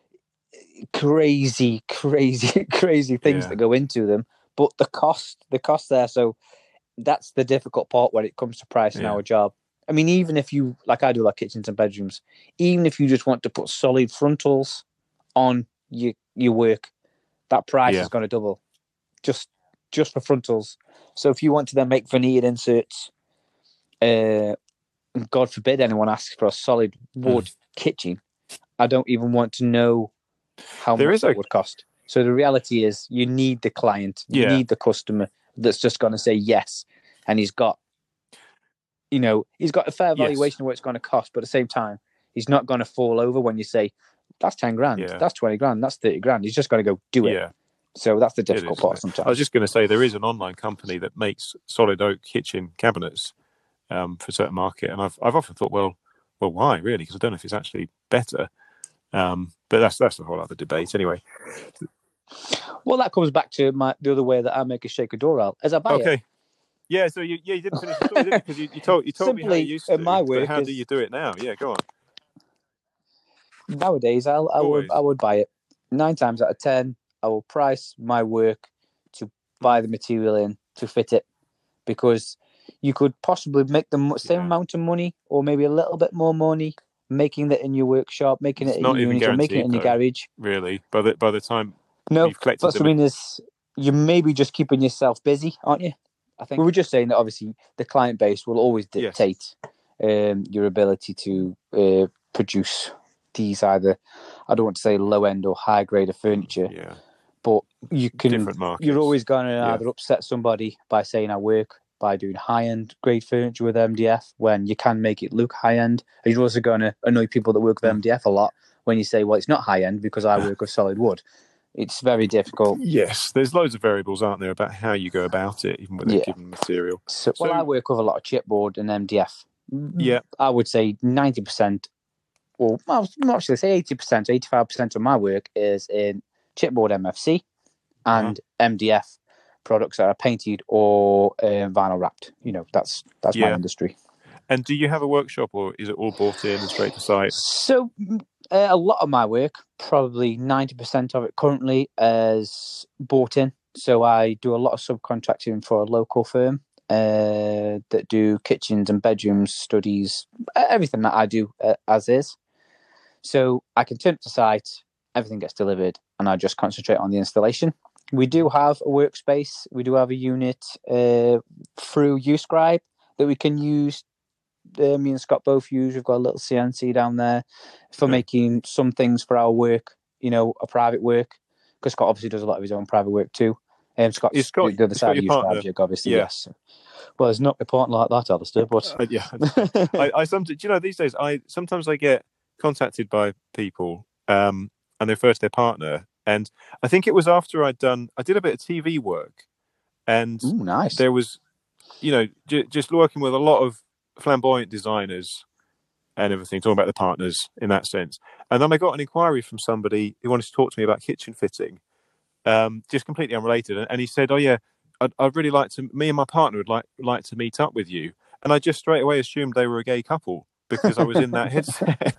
crazy, crazy, crazy things
yeah.
that go into them. But the cost, the cost there. So that's the difficult part when it comes to pricing yeah. our job. I mean, even if you, like I do, like kitchens and bedrooms, even if you just want to put solid frontals on your your work, that price yeah. is going to double, just just for frontals. So if you want to then make veneered inserts, uh, God forbid anyone asks for a solid wood mm. kitchen, I don't even want to know how there much that a... would cost. So the reality is, you need the client, you
yeah.
need the customer that's just going to say yes, and he's got, you know, he's got a fair valuation yes. of what it's going to cost, but at the same time, he's not going to fall over when you say, that's ten grand,
yeah.
that's twenty grand, that's thirty grand. He's just going to go do it.
Yeah.
So that's the difficult
is,
part sometimes.
I was just going to say, there is an online company that makes solid oak kitchen cabinets um, for a certain market. And I've I've often thought, well, well, why really? Because I don't know if it's actually better. Um, but that's that's a whole other debate anyway.
Well, that comes back to my the other way that I make a shaker door out, as I buy
okay.
it.
Okay. Yeah, so you yeah you didn't finish the story, did you? Because you, you told you told
Simply,
me how you used to.
In my work,
how
is,
do you do it now? Yeah, go on.
Nowadays, I'll, I
Always.
would I would buy it. Nine times out of ten, I will price my work to buy the material in to fit it, because you could possibly make the same
yeah.
amount of money or maybe a little bit more money making it in your workshop, making
it's
it in
not
your
even
unit, or making it in
though,
your garage.
Really, by the by the time
no,
you've collected
but
them,
I mean is you're maybe just keeping yourself busy, aren't you? I think we were just saying that obviously the client base will always dictate yes. um, your ability to uh, produce these either, I don't want to say low end or high grade of furniture,
yeah.
but you can.
Different markets.
You're always going to
yeah.
either upset somebody by saying I work by doing high end grade furniture with M D F when you can make it look high end, and you're also going to annoy people that work with mm. M D F a lot when you say, well, it's not high end because I work with solid wood. It's very difficult.
Yes, there's loads of variables, aren't there, about how you go about it, even with yeah. a given material.
So, so, well, I work with a lot of chipboard and M D F.
Yeah,
I would say ninety percent, or well, not actually say eighty percent, eighty-five percent of my work is in chipboard M F C and uh-huh. M D F products that are painted or uh, vinyl wrapped. You know, that's that's yeah. my industry.
And do you have a workshop, or is it all bought in and straight to site?
So uh, a lot of my work, probably ninety percent of it currently, is bought in. So I do a lot of subcontracting for a local firm uh, that do kitchens and bedrooms, studies, everything that I do uh, as is. So I can turn it to site, everything gets delivered, and I just concentrate on the installation. We do have a workspace. We do have a unit uh, through Uscribe that we can use. Uh, me and Scott both use. We've got a little C N C down there for
Okay.
making some things for our work, you know, a private work, because Scott obviously does a lot of his own private work too. Um, Scott's
Is Scott,
the other
is Scott
side of
your partner?
Uscribe, obviously,
Yeah.
yes. Well, it's not important like that, Alistair, but...
Uh, yeah. I, I sometimes, do you know, these days, I sometimes I get contacted by people um, and they refer to their partner. And I think it was after I'd done, I did a bit of T V work. And
Ooh, nice.
there was, you know, j- just working with a lot of flamboyant designers and everything, talking about the partners in that sense. And then I got an inquiry from somebody who wanted to talk to me about kitchen fitting, um, just completely unrelated. And, and he said, "Oh yeah, I'd, I'd really like to. Me and my partner would like like to meet up with you." And I just straight away assumed they were a gay couple because I was in that headset,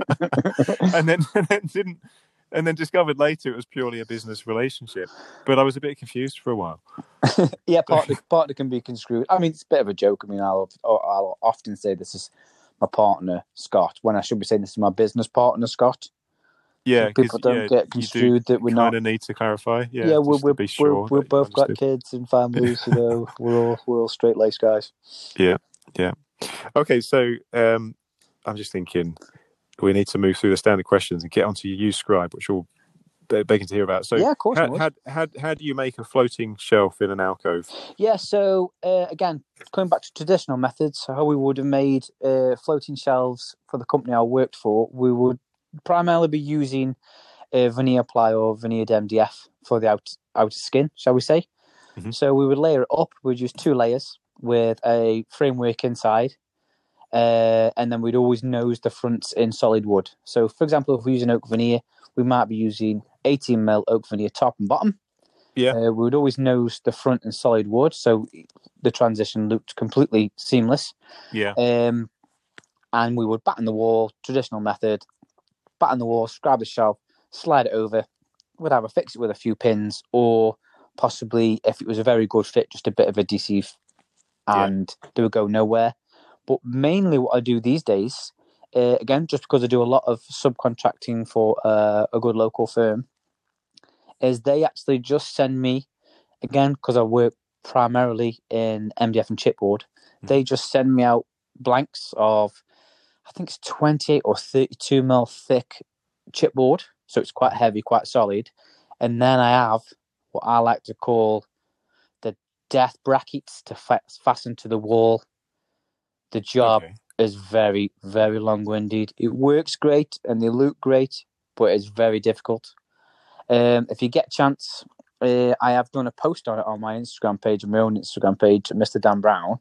and then and then didn't. And then discovered later it was purely a business relationship. But I was a bit confused for a while.
Yeah, partner, partner can be construed. I mean, it's a bit of a joke. I mean, I'll, I'll often say this is my partner, Scott, when I should be saying this is my business partner, Scott.
Yeah,
so people don't
yeah,
get construed
do
that we're
kind
not...
of need to clarify. Yeah,
Yeah, we're,
just
we're,
to be
we're,
sure
we're both got
understood.
kids and families, you know, we're all, we're all straight-laced guys.
Yeah, yeah. Okay, so um, I'm just thinking we need to move through the standard questions and get onto your Uscribe, which we'll begging to hear about. So,
yeah, of course.
how, how, how, how do you make a floating shelf in an alcove?
Yeah, so uh, again, coming back to traditional methods, how we would have made uh, floating shelves for the company I worked for, we would primarily be using uh, veneer ply or veneered M D F for the out, outer skin, shall we say. Mm-hmm. So we would layer it up. We'd use two layers with a framework inside. Uh, and then we'd always nose the fronts in solid wood. So, for example, if we're using oak veneer, we might be using eighteen mil oak veneer top and bottom.
Yeah.
Uh, we would always nose the front in solid wood, so the transition looked completely seamless.
Yeah.
Um, and we would batten the wall, traditional method, batten the wall, grab the shelf, slide it over. We'd either fix it with a few pins or possibly, if it was a very good fit, just a bit of adhesive, and yeah. they would go nowhere. But mainly what I do these days, uh, again, just because I do a lot of subcontracting for uh, a good local firm, is they actually just send me, again, because I work primarily in M D F and chipboard, mm-hmm. they just send me out blanks of, I think it's twenty-eight or thirty-two mil thick chipboard. So it's quite heavy, quite solid. And then I have what I like to call the death brackets to fa- fasten to the wall. The job okay. is very, very long-winded. It works great and they look great, but it's very difficult. Um, if you get a chance, uh, I have done a post on it on my Instagram page, my own Instagram page, Mister Dan Brown.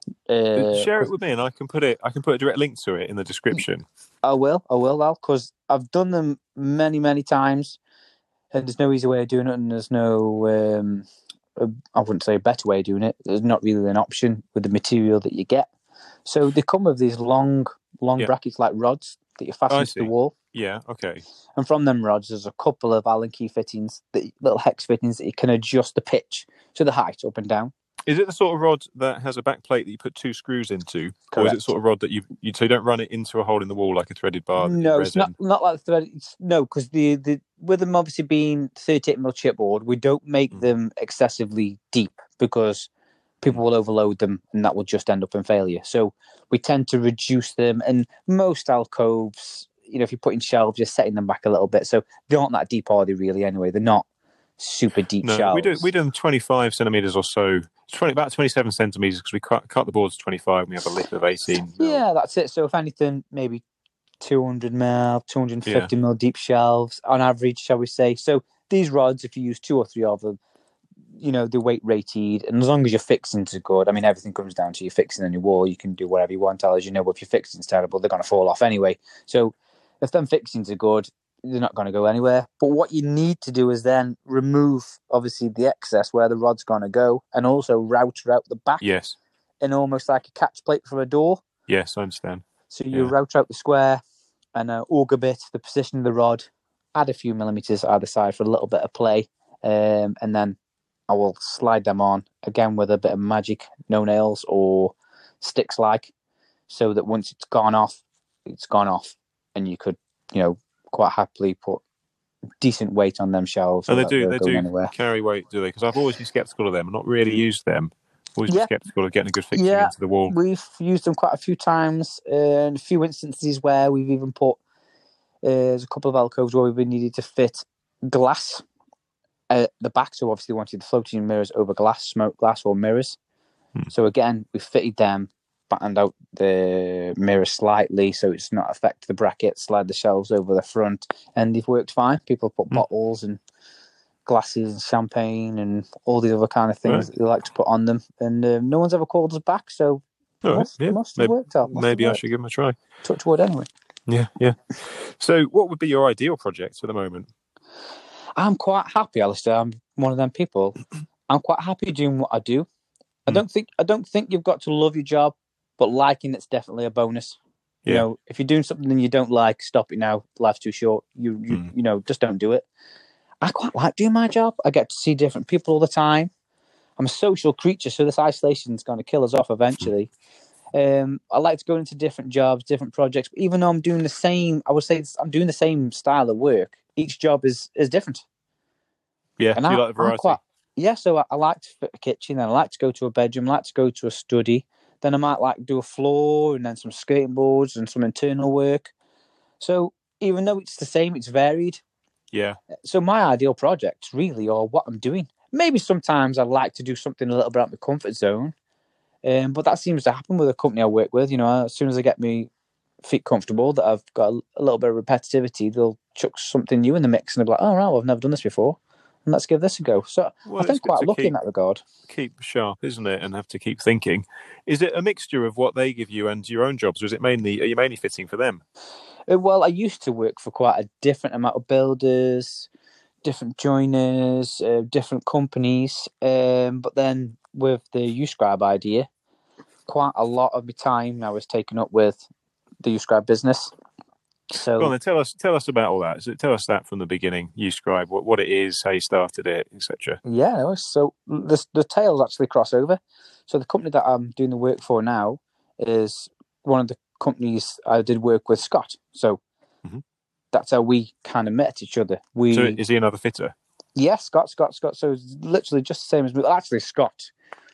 Uh, Share it with me, and I can put it. I can put a direct link to it in the description.
I will, I will, Al, because I've done them many, many times, and there's no easy way of doing it, and there's no, um, a, I wouldn't say a better way of doing it. There's not really an option with the material that you get. So they come with these long, long yeah. brackets like rods that you fasten oh, to the wall.
Yeah, okay.
And from them rods, there's a couple of Allen key fittings, that, little hex fittings that you can adjust the pitch, so the height up and down.
Is it the sort of rod that has a back plate that you put two screws into? Correct. Or is it sort of rod that you, you so you don't run it into a hole in the wall like a threaded bar?
No, it's not not like the thread. It's, no, because the, the with them obviously being thirty-eight mil chipboard, we don't make mm. them excessively deep because people mm. will overload them and that will just end up in failure. So we tend to reduce them, and most alcoves, you know, if you're putting shelves, you're setting them back a little bit. So they aren't that deep, are they really? Anyway, they're not super deep
no,
shelves.
we do we do them twenty-five centimeters or so. twenty about twenty-seven centimeters because we cut cut the boards to twenty-five and we have a lip of eighteen mil.
Yeah, that's it. So if anything, maybe two hundred mil, two hundred fifty yeah. mil deep shelves on average, shall we say. So these rods, if you use two or three of them, you know, they're weight rated, and as long as your fixings are good, I mean, everything comes down to your fixing on your wall. You can do whatever you want. As you know, if your fixing's terrible, they're going to fall off anyway. So if them fixings are good, they're not going to go anywhere. But what you need to do is then remove, obviously, the excess where the rod's going to go, and also router out the back.
Yes.
In almost like a catch plate for a door.
Yes, I understand.
So you
yeah.
router out the square and uh, auger bit, the position of the rod, add a few millimeters either side for a little bit of play, um, and then I will slide them on, again with a bit of magic, no nails or sticks like, so that once it's gone off, it's gone off, and you could, you know, quite happily put decent weight on them shelves.
And
So
they
that
do,
they're
they
going
do
anywhere.
carry weight, do they? Because I've always been sceptical of them and not really used them. Always been
Yeah.
sceptical of getting a good fixing
Yeah,
into the wall.
we've used them quite a few times. Uh, in a few instances where we've even put uh, there's a couple of alcoves where we've been needed to fit glass at the back. So obviously we wanted floating mirrors over glass, smoke glass or mirrors.
Hmm.
So again, we fitted them, battened out the mirror slightly so it's not affect the bracket, slide the shelves over the front, and they've worked fine. People put
Hmm.
bottles and glasses and champagne and all the other kind of things
Right.
that they like to put on them, and uh, no one's ever called us back, so
All right,
must,
yeah.
must have
Maybe,
worked out. Must
maybe
have
I
worked.
should give them a try.
Touch wood anyway.
Yeah, yeah. So, what would be your ideal project at the moment?
I'm quite happy, Alistair. I'm one of them people. I'm quite happy doing what I do. I
Hmm.
don't think I don't think you've got to love your job, but liking it's definitely a bonus. You
Yeah.
know, if you're doing something you don't like, stop it now. Life's too short. You you
Hmm.
you know, just don't do it. I quite like doing my job. I get to see different people all the time. I'm a social creature, so this isolation is going to kill us off eventually. Um, I like to go into different jobs, different projects. But even though I'm doing the same, I would say I'm doing the same style of work. Each job is is different.
Yeah,
And
do you
I,
like the
I'm
variety?
quite yeah. So I, I like to fit a kitchen, then I like to go to a bedroom, I like to go to a study. Then I might like do a floor, and then some skating boards and some internal work. So even though it's the same, it's varied.
Yeah.
So my ideal projects really are what I'm doing. Maybe sometimes I'd like to do something a little bit out of my comfort zone. Um, but that seems to happen with the company I work with. You know, as soon as I get me feet comfortable, that I've got a, a little bit of repetitivity, they'll chuck something new in the mix and they'll be like, oh, right, well, I've never done this before. And let's give this a go. So
Well,
I
it's
think
good
quite
to
lucky
keep
in that regard.
keep sharp, isn't it? And have to keep thinking. Is it a mixture of what they give you and your own jobs, or is it mainly are you mainly fitting for them?
Uh, Well, I used to work for quite a different amount of builders, different joiners, uh, different companies. Um, but then with the Uscribe idea, quite a lot of my time now is taken up with the Uscribe business.
Go on,
So
then tell us tell us about all that. So tell us that from the beginning. You describe what, what it is, how you started it, et cetera.
yeah, no, so the the tales actually cross over. So the company that I'm doing the work for now is one of the companies I did work with Scott. So
Mhm.
that's how we kind of met each other.
So
We
is he another fitter?
yeah, Scott, Scott, Scott. So it's literally just the same as me. Well, actually, Scott.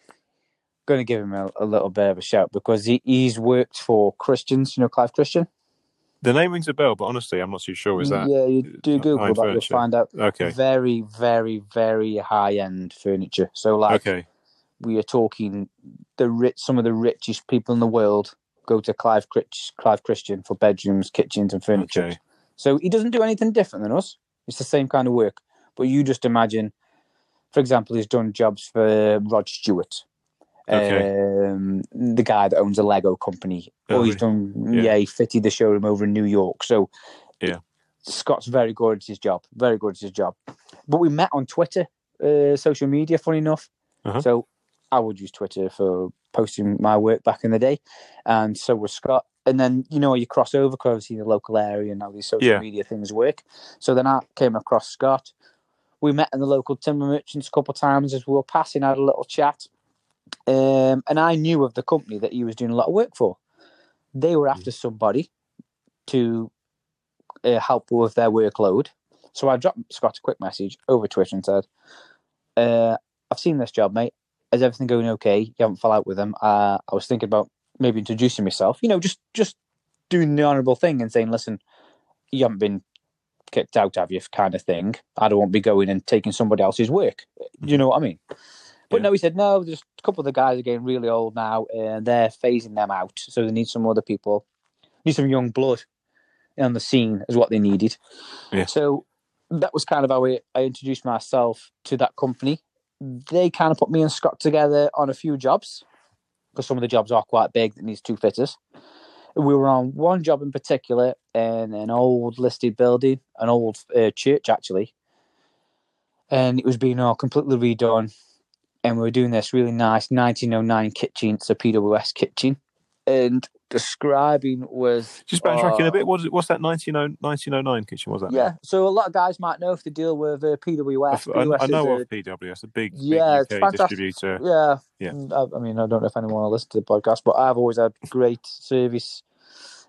Going to give him a, a little bit of a shout because he, he's worked for Christians. You know, Clive Christian.
The name rings a bell, but honestly, I'm not too sure. Is that
Yeah, you do
uh,
Google
Iron
that, you'll
Furniture?
find out.
Okay.
Very, very, very high end furniture. So, like,
Okay.
we are talking the rich, some of the richest people in the world go to Clive, Clive Christian for bedrooms, kitchens, and furniture.
Okay.
So he doesn't do anything different than us. It's the same kind of work. But you just imagine, for example, he's done jobs for Rod Stewart,
Okay.
um, the guy that owns a Lego company.
Oh,
Or he's
really?
done,
Yeah.
yeah, he fitted the showroom over in New York. So
Yeah.
Scott's very good at his job, very good at his job. But we met on Twitter, uh, social media, funny enough.
Uh-huh.
So I would use Twitter for posting my work back in the day, and so was Scott. And then, you know, you cross over because obviously the local area and how these social
Yeah.
media things work. So then I came across Scott. We met in the local timber merchants a couple of times as we were passing, had a little chat. Um, and I knew of the company that he was doing a lot of work for. They were after somebody to uh, help with their workload. So I dropped Scott a quick message over Twitter and said, uh, I've seen this job, mate. Is everything going okay? You haven't fell out with them. Uh, I was thinking about maybe introducing myself, you know, just just doing the honourable thing and saying, listen, you haven't been kicked out, have you, kind of thing. I don't want to be going and taking somebody else's work. You know what I mean? But
Yeah.
no, he said, no, there's a couple of the guys are getting really old now and they're phasing them out. So they need some other people, need some young blood on the scene is what they needed.
Yeah.
So that was kind of how I, I introduced myself to that company. They kind of put me and Scott together on a few jobs because some of the jobs are quite big that needs two fitters. We were on one job in particular in an old listed building, an old uh, church actually, and it was being all completely redone. And we were doing this really nice nineteen oh nine kitchen, it's a P W S kitchen, and describing was
Just backtracking
uh,
a bit. What is it? What's that nineteen oh nine kitchen? What's that
yeah.
mean?
So a lot of guys might know if they deal with uh, P W S.
I,
P W S
I know
is
of P W S, a big,
yeah,
big
it's
U K
fantastic.
distributor.
Yeah,
yeah.
I, I mean, I don't know if anyone will listen to the podcast, but I've always had great service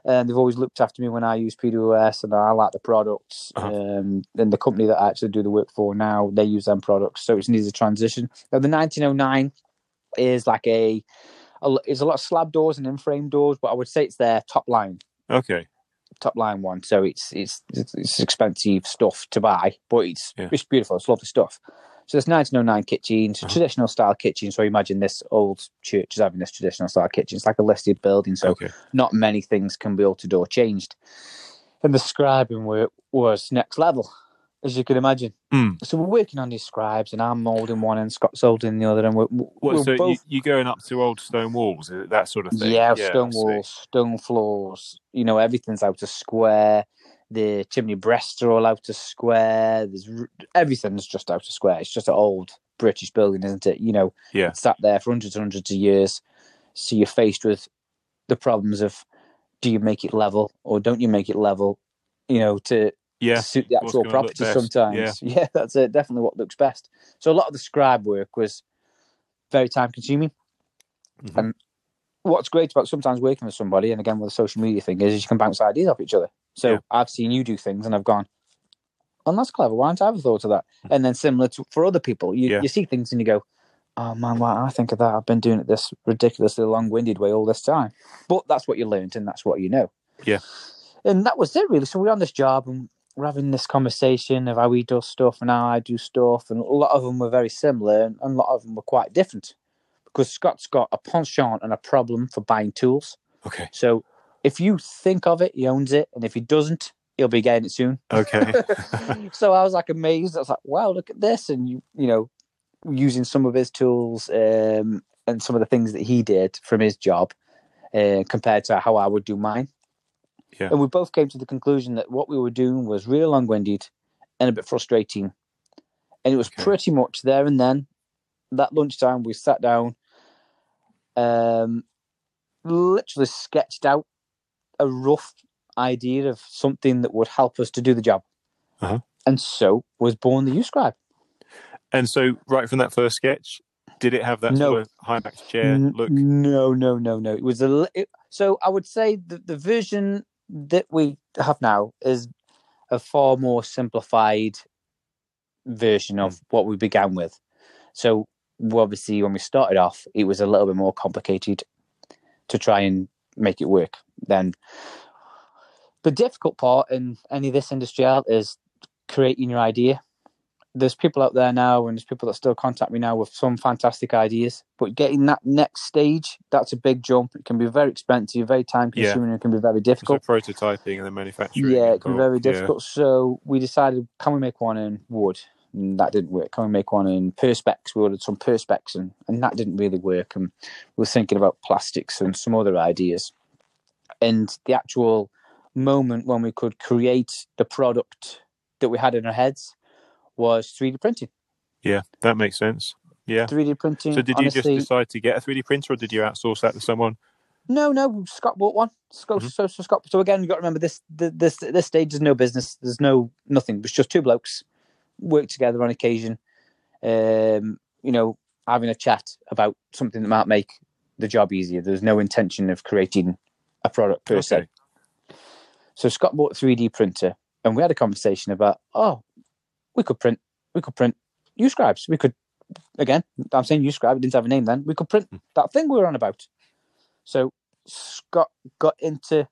And they've always looked after me when I use P W S, and I like the products.
Uh-huh.
Um, and the company that I actually do the work for now, they use them products, so it's an easy transition. Now, the nineteen oh nine is like a, a it's a lot of slab doors and in-frame doors, but I would say it's their top line.
Okay.
Top line one. So it's it's it's expensive stuff to buy, but it's
Yeah.
it's beautiful. It's lovely stuff. So it's nineteen oh nine kitchen, it's a
Uh-huh.
traditional style kitchen. So imagine this old church is having this traditional style kitchen. It's like a listed building, so
Okay.
not many things can be alter door changed. And the scribing work was next level, as you can imagine.
Mm.
So we're working on these scribes, and I'm molding one, and Scott's holding the other, and we're, we're
What, so
both.
you, you going up to old stone walls, is it that sort of thing?
Yeah,
Yeah,
stone
I see.
walls, stone floors. You know, everything's out of square. The chimney breasts are all out of square. There's r- everything's just out of square. It's just an old British building, isn't it? You know,
Yeah.
it's sat there for hundreds and hundreds of years. So you're faced with the problems of, do you make it level or don't you make it level? You know, to,
Yeah.
to suit the
What's
actual
gonna look
property
best?
sometimes. Yeah. yeah, that's it. Definitely what looks best. So a lot of the scribe work was very time consuming.
Mhm.
And what's great about sometimes working with somebody, and again with the social media thing, is you can bounce ideas off each other. So
Yeah.
I've seen you do things, and I've gone, "Oh, that's clever. Why haven't I ever thought of that?" And then similar to for other people, you,
Yeah.
you see things and you go, "Oh man, why didn't I think of that? I've been doing it this ridiculously long-winded way all this time." But that's what you learned, and that's what you know.
Yeah.
And that was it, really. So we're on this job, and we're having this conversation of how we do stuff and how I do stuff, and a lot of them were very similar, and a lot of them were quite different. Because Scott's got a penchant and a problem for buying tools.
Okay.
So if you think of it, he owns it. And if he doesn't, he'll be getting it soon.
Okay.
So I was like amazed. I was like, wow, look at this. And, you you know, using some of his tools um, and some of the things that he did from his job uh, compared to how I would do mine.
Yeah.
And we both came to the conclusion that what we were doing was real long-winded and a bit frustrating. And it was
Okay.
pretty much there and then. That lunchtime, we sat down, um, literally sketched out a rough idea of something that would help us to do the job.
Uh-huh.
And so was born the U-Scribe.
And so, right from that first sketch, did it have that
No.
sort of high-back chair
N-
look?
No, no, no, no. It was a. li- It, so I would say the, the version that we have now is a far more simplified version of what we began with. So obviously, when we started off, it was a little bit more complicated to try and make it work. Then the difficult part in any of this industry out is creating your idea. There's people out there now, and there's people that still contact me now with some fantastic ideas. But getting that next stage, that's a big jump. It can be very expensive, very time consuming, and it can be very
So
difficult.
prototyping and then manufacturing.
Yeah,
in
it can be
bulk,
very
yeah.
difficult. So we decided, can we make one in wood? And that didn't work. Can we make one in Perspex? We ordered some Perspex, and, and that didn't really work. And we were thinking about plastics and some other ideas. And the actual moment when we could create the product that we had in our heads was three D printing.
Yeah, that makes sense. Yeah.
three D printing.
So did
honestly,
you just decide to get a three D printer, or did you outsource that to someone?
No, no. Scott bought one. So,
Mhm.
so, so Scott. So again, you got to remember this. This this stage. There's no business. There's no nothing. It's just two blokes work together on occasion. Um, you know, having a chat about something that might make the job easier. There's no intention of creating a product per se.
Okay.
So Scott bought a three D printer, and we had a conversation about, oh, we could print, we could print U-Scribes. We could, again, I'm saying U-Scribe, it didn't have a name then. We could print that thing we were on about. So Scott got into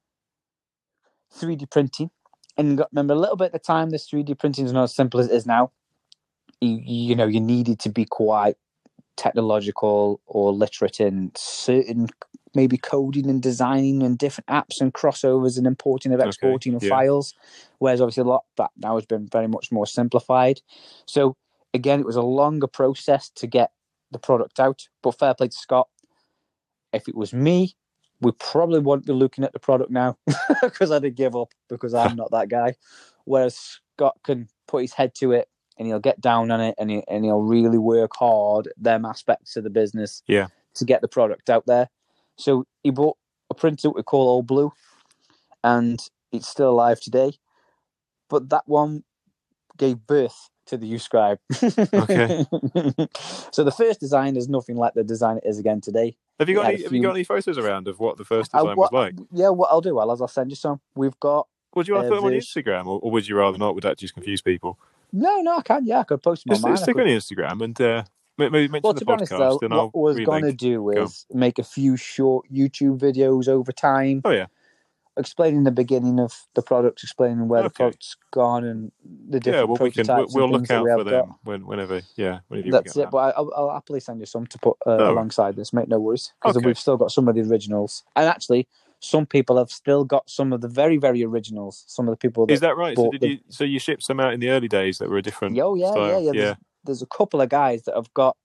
three D printing, and got, remember a little bit at the time, this three D printing is not as simple as it is now. You, you know, you needed to be quite technological or literate in certain maybe coding and designing and different apps and crossovers and importing and exporting
Okay,
of
yeah.
files, whereas obviously a lot that now has been very much more simplified. So again, it was a longer process to get the product out, but fair play to Scott. If it was me, we probably wouldn't be looking at the product now because I'd have give up because I'm not that guy. Whereas Scott can put his head to it and he'll get down on it and, he, and he'll really work hard at them aspects of the business
Yeah.
to get the product out there. So he bought a printer we call Old Blue, and it's still alive today. But that one gave birth to the U-Scribe.
Okay.
So the first design is nothing like the design it is again today.
Have you got
had a
any? Have you
few-
got any photos around of what the first
I,
design
what,
was like?
Yeah, what I'll do, well, is I'll send you some. We've got.
Would you want to
uh,
put them on
vers-
Instagram, or, or would you rather not? Would that just confuse people?
No, no, I can. Yeah, I could post them
Just
on mine. I
stick
could-
on Instagram and uh, maybe mention
Well,
the
to be honest,
podcast,
though,
and
what
I'll
I was
relink.
going to do
Go on.
is make a few short YouTube videos over time,
Oh yeah,
explaining the beginning of the product, explaining where the
Okay.
product's gone and the
yeah.
different
Well, we can.
prototypes
We'll, we'll
and
look
things that
out
we
for
have
them
got.
when, whenever. Yeah, whenever you
That's
get
it.
that.
But I, I'll, I'll happily send you some to put uh,
Oh.
alongside this. Make no worries, because
Okay.
we've still got some of the originals, and actually, some people have still got some of the very, very originals. Some of the people that
Is that right? So
bought
did
the-
you? So you shipped some out in the early days that were a different
Oh yeah,
style?
yeah, yeah. There's, there's a couple of guys that have got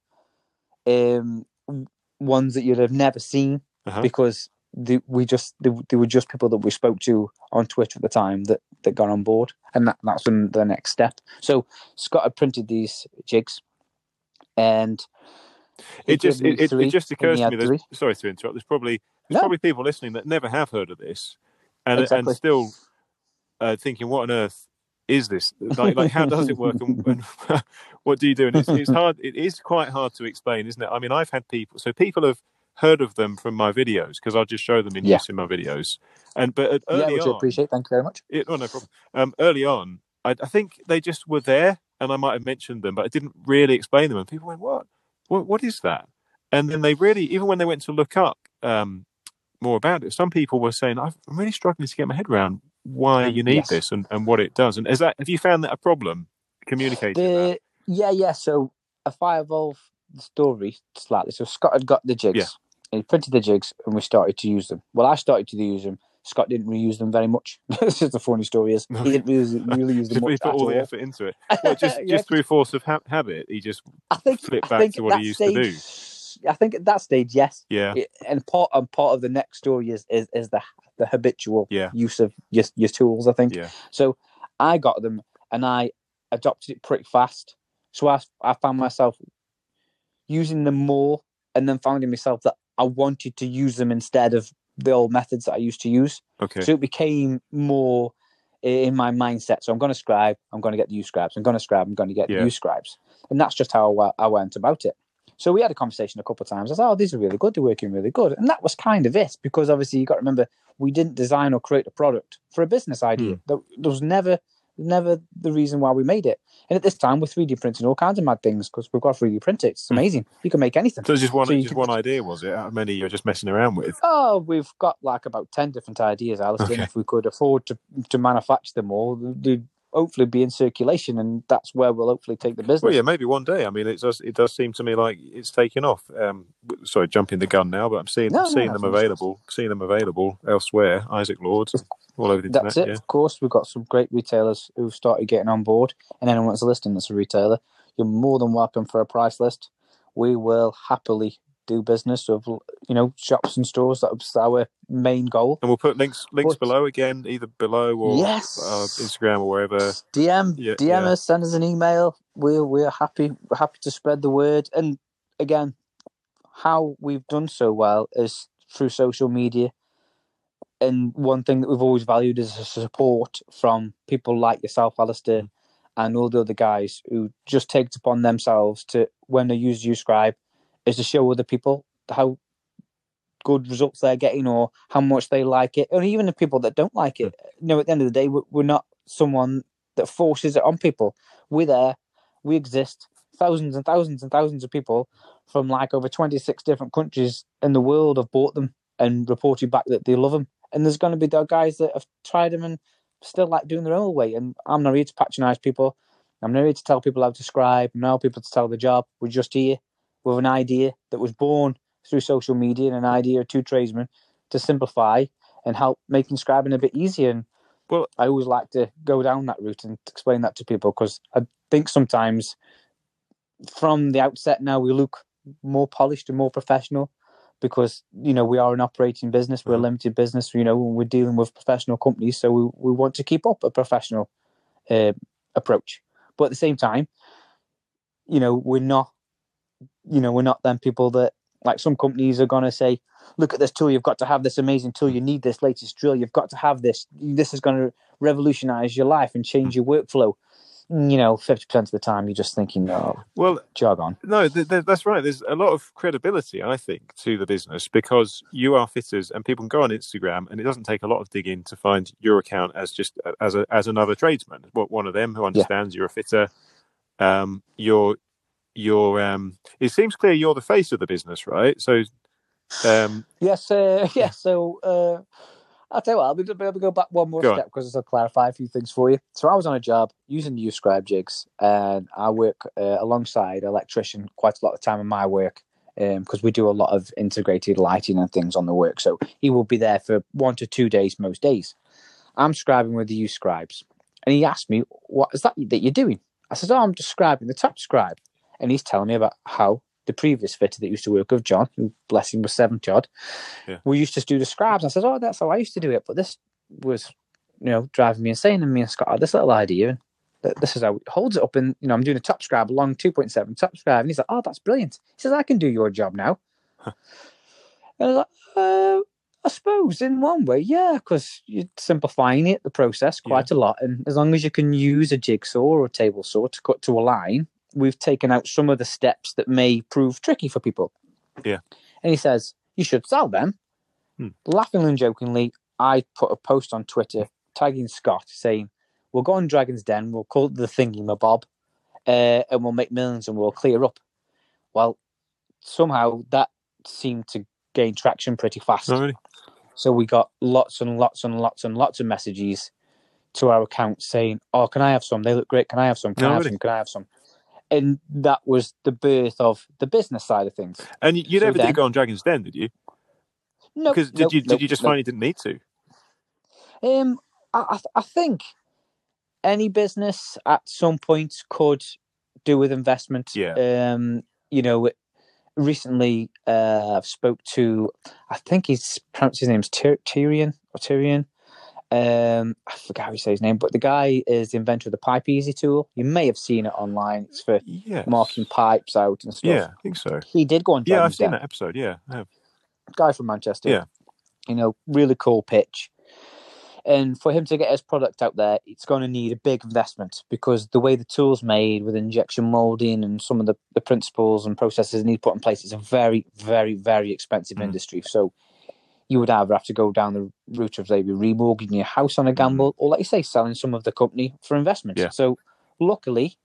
um ones that you'd have never seen
Uh-huh.
because they, we just they, they were just people that we spoke to on Twitter at the time that, that got on board, and that, that's been the next step. So Scott had printed these jigs, and he
It just
gave me
it, it,
three,
it just
and
occurs
he
to
had
me. There's,
three.
sorry to interrupt. There's probably there's
No.
probably people listening that never have heard of this, and
Exactly.
and still uh, thinking, what on earth is this? Like, like how does it work, and, and what do you do? And it's it's hard. It is quite hard to explain, isn't it? I mean, I've had people. So people have heard of them from my videos because I'll just show them in
Yeah.
use in my videos. And but
Yeah,
early
which I
on,
appreciate. Thank you very much.
It, oh, no problem. Um, early on, I, I think they just were there, and I might have mentioned them, but I didn't really explain them. And people went, "What? What? What is that?" And then they really, even when they went to look up um, more about it, some people were saying, "I'm really struggling to get my head around why you need
Yes.
this and, and what it does." And is that? Have you found that a problem communicating that?
The, yeah, yeah. So a Firevolve story slightly. So Scott had got the jigs.
Yeah.
And he printed the jigs, and we started to use them. Well, I started to use them. Scott didn't reuse them very much. This is the funny story is he didn't really, really use them
Did we
much
put
at
all
all.
the effort into it? Well, just
Yeah,
just through force of ha- habit, he just
I think
flipped
I
back
think
to
at
what
that
he used
stage,
to do.
I think at that stage, yes.
Yeah,
It- and part and part of the next story is is, is the the habitual
Yeah.
use of your, your tools. I think.
yeah,
So I got them and I adopted it pretty fast. So I, I found myself using them more, and then finding myself that I wanted to use them instead of the old methods that I used to use.
okay.
So it became more in my mindset. So I'm going to scribe, I'm going to get the use scribes, I'm going to scribe, I'm going to get
Yeah.
the use scribes. And that's just how I, I went about it. So we had a conversation a couple of times. I said, oh, these are really good. They're working really good. And that was kind of it, because obviously you got to remember, we didn't design or create a product for a business idea.
Hmm.
There, there was never, never the reason why we made it. And at this time, we're three D printing all kinds of mad things because we've got three D print it. It's amazing. You can make anything.
So it's just one,
So you
just
can-
one idea, was it? How many you're just messing around with?
Oh, we've got like about ten different ideas, Alistair.
Okay.
And if we could afford to to manufacture them all, they'd hopefully be in circulation, and that's where we'll hopefully take the business.
Well, yeah, maybe one day. I mean, it does. It does seem to me like it's taken off. Um, w- sorry, jumping the gun now, but I'm seeing,
No,
I'm
no,
seeing
that's
them
no stress.
available, seeing them available elsewhere. Isaac Lords, all over the internet.
That's it.
Yeah.
Of course, we've got some great retailers who've started getting on board, and anyone that's listening that's a retailer, you're more than welcome for a price list. We will happily do business with, you know, shops and stores. That's our main goal.
And we'll put links links
But-
below again, either below or
Yes.
uh, Instagram or wherever.
D M,
Yeah,
D M
yeah.
us, send us an email. We're we're happy. We're happy to spread the word. And again, how we've done so well is through social media. And one thing that we've always valued is the support from people like yourself, Alistair,
Mm.
and all the other guys who just take it upon themselves to, when they use Uscribe, is to show other people how good results they're getting or how much they like it, or even the people that don't like it. You know, at the end of the day, we're we're not someone that forces it on people. We're there, we exist. Thousands and thousands and thousands of people from like over twenty-six different countries in the world have bought them and reported back that they love them. And there's going to be the guys that have tried them and still like doing their own way. And I'm not here to patronise people. I'm not here to tell people how to scribe. I'm not here people to tell the job. We're just here with an idea that was born through social media and an idea of two tradesmen to simplify and help making scribing a bit easier. And
Well-
I always like to go down that route and explain that to people, because I think sometimes from the outset now we look more polished and more professional because, you know, we are an operating business, we're a
Mhm.
limited business, you know, we're dealing with professional companies, so we, we want to keep up a professional uh, approach. But at the same time, you know, we're not, you know, we're not them people that, like some companies are going to say, look at this tool, you've got to have this amazing tool, you need this latest drill, you've got to have this, this is going to revolutionize your life and change your workflow. you know, fifty percent of the time you're just thinking, oh,
well,
jog on.
No, th- th- that's right. There's a lot of credibility, I think, to the business because you are fitters, and people can go on Instagram, and it doesn't take a lot of digging to find your account as just as a as another tradesman, what one of them who understands yeah. you're a fitter. Um, you're you're. Um, it seems clear you're the face of the business, right? So, um,
yes, uh, yeah. So. Uh... I'll tell you what, I'll be able to go back one more go step because I'll clarify a few things for you. So I was on a job using the Uscribe jigs, and I work uh, alongside an electrician quite a lot of the time in my work because um, we do a lot of integrated lighting and things on the work. So he will be there for one to two days most days. I'm scribing with the Uscribes, and he asked me, what is that that you're doing? I said, oh, I'm just scribing the top scribe. And he's telling me about how the previous fitter that used to work with, John, who bless him was seventy odd, yeah. we used to do the scribes. I said, oh, that's how I used to do it. But this was, you know, driving me insane. And me and Scott had this little idea. And this is how it holds it up. And, you know, I'm doing a top scribe, long two point seven top scribe. And he's like, oh, that's brilliant. He says, I can do your job now. Huh. And I was like, uh, I suppose in one way, yeah, because you're simplifying it, the process quite yeah. a lot. And as long as you can use a jigsaw or a table saw to cut to a line, we've taken out some of the steps that may prove tricky for people.
Yeah.
And he says, you should sell them. Hmm. Laughingly and jokingly, I put a post on Twitter tagging Scott saying, we'll go on Dragon's Den, we'll call it the Thingy-mabob, uh, and we'll make millions and we'll clear up. Well, somehow that seemed to gain traction pretty fast.
Oh, really?
So we got lots and lots and lots and lots of messages to our account saying, oh, can I have some? They look great. Can I have some? Can
no,
I have
really?
some? Can I have some? And that was the birth of the business side of things.
And you
so
never
then,
did go on Dragon's Den, did you?
No.
Because did
nope,
you
nope,
did you just
nope.
find you didn't need to?
Um, I I think any business at some point could do with investment.
Yeah.
Um, you know, recently uh, I've spoke to, I think he's pronounced his name's Tyr- Tyrion or Tyrion. Um, I forgot how you say his name, but the guy is the inventor of the Pipe Easy tool. You may have seen it online. It's for
yes.
marking pipes out and stuff.
Yeah, I think so.
He did go on Dragon's
Yeah, I've seen
Den.
that episode, yeah. yeah.
Guy from Manchester.
Yeah.
You know, really cool pitch. And for him to get his product out there, it's going to need a big investment because the way the tool's made with injection molding and some of the, the principles and processes need put in place, it's a very, very, very expensive mm. industry. So you would either have to go down the route of maybe remortgaging your house on a gamble mm. or, like you say, selling some of the company for investment.
Yeah.
So luckily,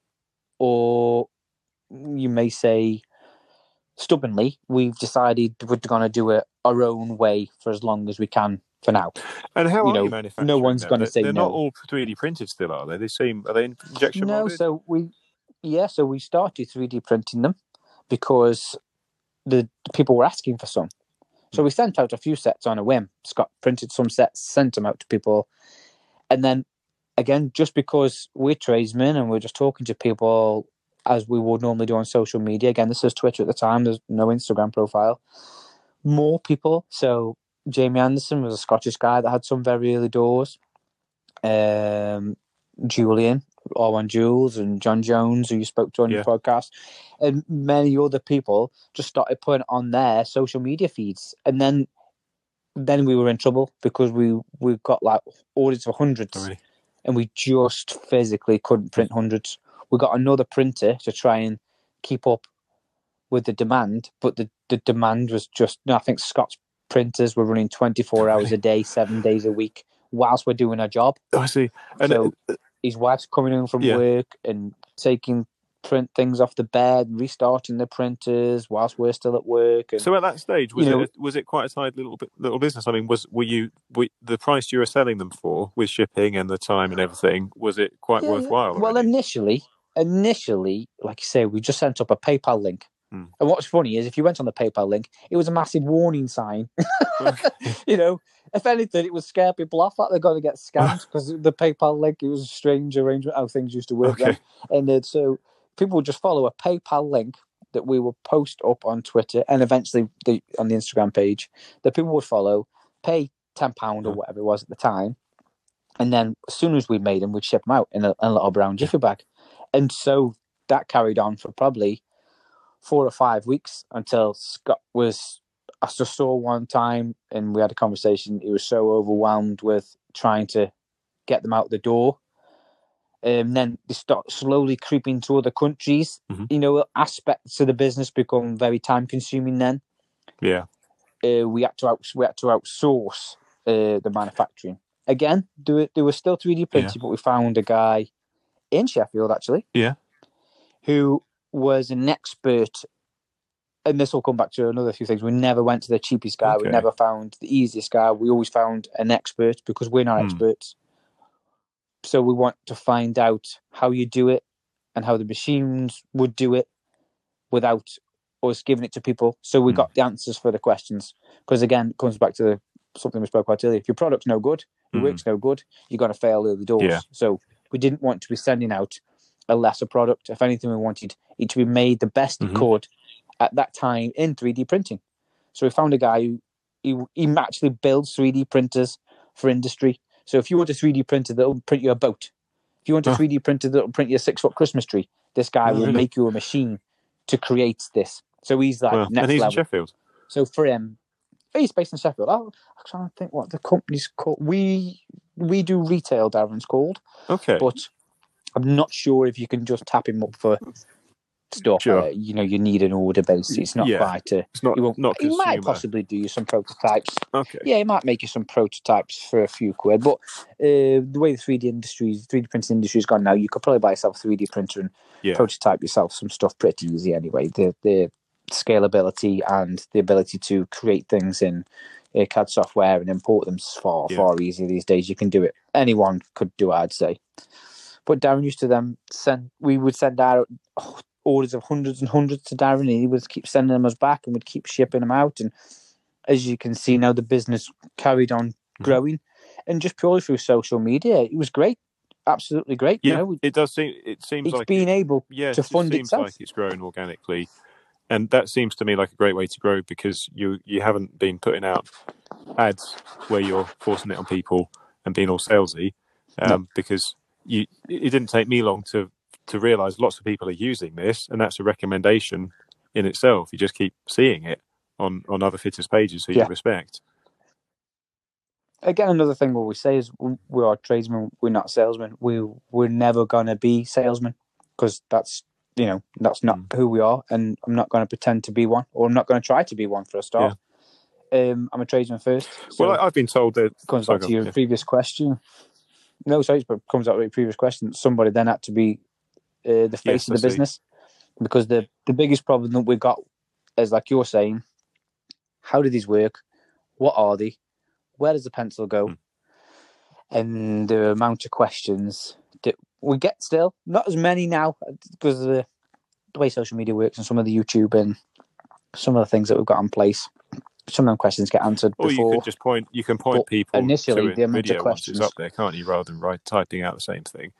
or you may say stubbornly, we've decided we're going to do it our own way for as long as we can. For now,
and how
you
are
know,
you manufacturing?
No one's going to say
they're
no.
They're not all three D printed still, are they? They seem are they injection
no,
molded?
No, so we, yeah, so we started three D printing them because the, the people were asking for some. So hmm. we sent out a few sets on a whim. Scott printed some sets, sent them out to people, and then again, just because we're tradesmen and we're just talking to people as we would normally do on social media. Again, this is Twitter at the time. There's no Instagram profile. More people, so. Jamie Anderson was a Scottish guy that had some very early doors. Um, Julian, Owen Jules, and John Jones, who you spoke to on yeah. your podcast, and many other people just started putting on their social media feeds, and then then we were in trouble because we we got like orders for hundreds,
oh, really?
And we just physically couldn't print hundreds. We got another printer to try and keep up with the demand, but the, the demand was just. You know, I think Scott's printers were running twenty-four
really?
hours a day, seven days a week, whilst we're doing our job.
Oh, I see. And
so
uh,
his wife's coming in from
yeah.
work and taking print things off the bed, restarting the printers whilst we're still at work. And,
so at that stage, was
you
it
know,
a, was it quite a tight little little business? I mean, was were you were, the price you were selling them for with shipping and the time and everything? Was it quite
yeah,
worthwhile?
Yeah. Well,
already?
initially, initially, like you say, we just sent up a PayPal link.
Hmm.
And what's funny is if you went on the PayPal link, it was a massive warning sign. You know, if anything, it would scare people off like they're going to get scammed because the PayPal link, it was a strange arrangement how things used to work
okay.
then. And then, so people would just follow a PayPal link that we would post up on Twitter and eventually the, on the Instagram page that people would follow, pay ten pounds or whatever it was at the time. And then as soon as we made them, we'd ship them out in a, in a little brown jiffy bag. And so that carried on for probably four or five weeks until Scott was, I just saw one time and we had a conversation. He was so overwhelmed with trying to get them out the door. Um, then they start slowly creeping to other countries.
Mhm.
You know, aspects of the business become very time consuming. Then
Yeah.
uh, we had to out, we had to outsource uh, the manufacturing. Again, there were, there was still three D printing,
Yeah.
but we found a guy in Sheffield actually
Yeah.
who was an expert. And this will come back to another few things. We never went to the cheapest guy. We
Okay.
never found the easiest guy. We always found an expert because we're not
Hmm.
experts. So we want to find out how you do it and how the machines would do it without us giving it to people. So we
Hmm.
got the answers for the questions. Because again, it comes back to the, something we spoke about earlier. If your product's no good, your
Hmm.
work's no good, you're going to fail early doors.
Yeah.
So we didn't want to be sending out a lesser product. If anything, we wanted it to be made the best it
Mhm.
could at that time in three D printing. So we found a guy who he, he actually builds three D printers for industry. So if you want a three D printer that'll print you a boat, if you want a
Huh.
three D printer that'll print you a six foot Christmas tree, this guy
Oh,
will
really?
make you a machine to create this. So he's like
Well, and
next
he's in
level.
Sheffield.
So for him, he's based in Sheffield. Oh, I'm trying to think what the company's called. We we do retail, Darren's called,
Okay.
but I'm not sure if you can just tap him up for stuff.
Sure.
Uh, you know, you need an order base. It's not
Yeah.
quite a.
It's not
He, won't,
not
he might
consumer.
possibly do you some prototypes.
Okay.
Yeah, he might make you some prototypes for a few quid. But uh, the way the three D industry, three D printing industry has gone now, you could probably buy yourself a three D printer and
Yeah.
prototype yourself some stuff pretty easy anyway. The the scalability and the ability to create things in uh, C A D software and import them is far,
Yeah.
far easier these days. You can do it. Anyone could do it, I'd say. But Darren used to then send, we would send out oh, orders of hundreds and hundreds to Darren, and he would keep sending them us back and we'd keep shipping them out. And as you can see now, the business carried on
Mhm.
growing, and just purely through social media, it was great, absolutely great.
Yeah.
You know,
It does seem. It seems
it's
like
been
it,
able
yeah.
to
It just
fund
seems
itself.
like it's grown organically, and that seems to me like a great way to grow because you you haven't been putting out ads where you're forcing it on people and being all salesy. Um,
No.
Because you, it didn't take me long to to realize lots of people are using this, and that's a recommendation in itself. You just keep seeing it on on other fitters' pages who
Yeah.
you respect.
Again, another thing what we say is we are tradesmen, we're not salesmen. We we're never gonna be salesmen because that's you know that's not
Mm.
who we are, and I'm not going to pretend to be one, or I'm not going to try to be one for a start. Um, I'm a tradesman first. So
Well, I, I've been told that.
it comes
Sorry,
back to
go on,
your
yeah.
previous question. No, sorry, but it comes out to your previous question. Somebody then had to be uh, the face
Yes,
of
I
the
see.
business because the the biggest problem that we got is like you're saying, how do these work? What are they? Where does the pencil go?
Mm.
And the amount of questions that we get still, not as many now because of the, the way social media works and some of the YouTube and some of the things that we've got in place. Some of them questions get answered
Or you
before.
can just point. You can point
But
people
initially,
to
the
a
amount of
video once it's
questions.
up there, can't you? Rather than write typing out the same thing.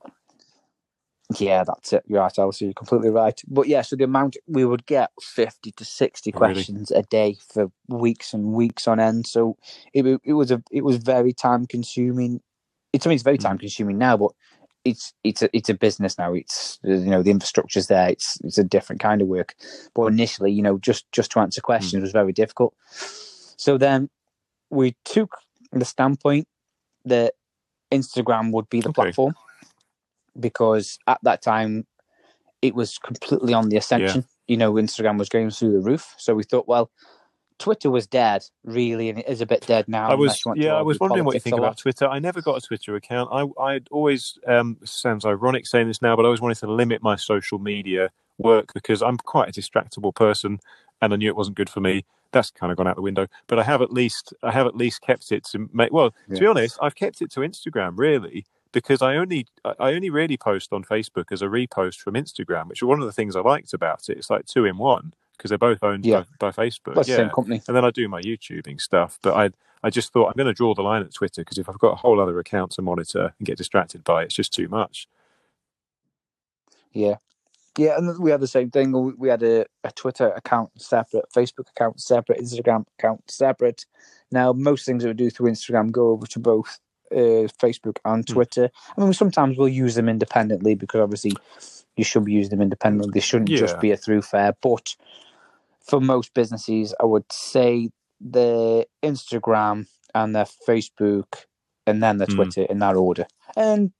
Yeah, that's it. You're right, Alice. You're completely right. But yeah, so the amount we would get fifty to sixty
Really?
questions a day for weeks and weeks on end. So it it was a it was very time consuming. It's I mean it's very time consuming now, but it's it's a it's a business now. It's you know the infrastructure's there. It's it's a different kind of work. But initially, you know, just just to answer questions
Mm.
was very difficult. So then we took the standpoint that Instagram would be the
Okay.
platform because at that time it was completely on the ascension. Yeah. You know, Instagram was going through the roof. So we thought, well, Twitter was dead, really, and it is a bit dead now.
I was, yeah, I was wondering what you think about
lot.
Twitter. I never got a Twitter account. I, I'd always, um, sounds ironic saying this now, but I always wanted to limit my social media work because I'm quite a distractible person, and I knew it wasn't good for me. That's kind of gone out the window. But I have at least, I have at least kept it to make. Well, yeah. To be honest, I've kept it to Instagram really. Because I only I only really post on Facebook as a repost from Instagram, which is one of the things I liked about it. It's like two in one because they're both owned
yeah.
by, by Facebook.
That's
yeah,
the same company.
And then I do my YouTubing stuff. But I I just thought I'm going to draw the line at Twitter because if I've got a whole other account to monitor and get distracted by, it, it's just too much.
Yeah, yeah, and we had the same thing. We had a, a Twitter account separate, Facebook account separate, Instagram account separate. Now most things that we do through Instagram go over to both. Uh, Facebook and Twitter. Mm. I mean, sometimes we'll use them independently because obviously you should be using them independently. They shouldn't yeah. just be a through fare. But for most businesses, I would say the Instagram and their Facebook and then the Twitter mm. in that order. And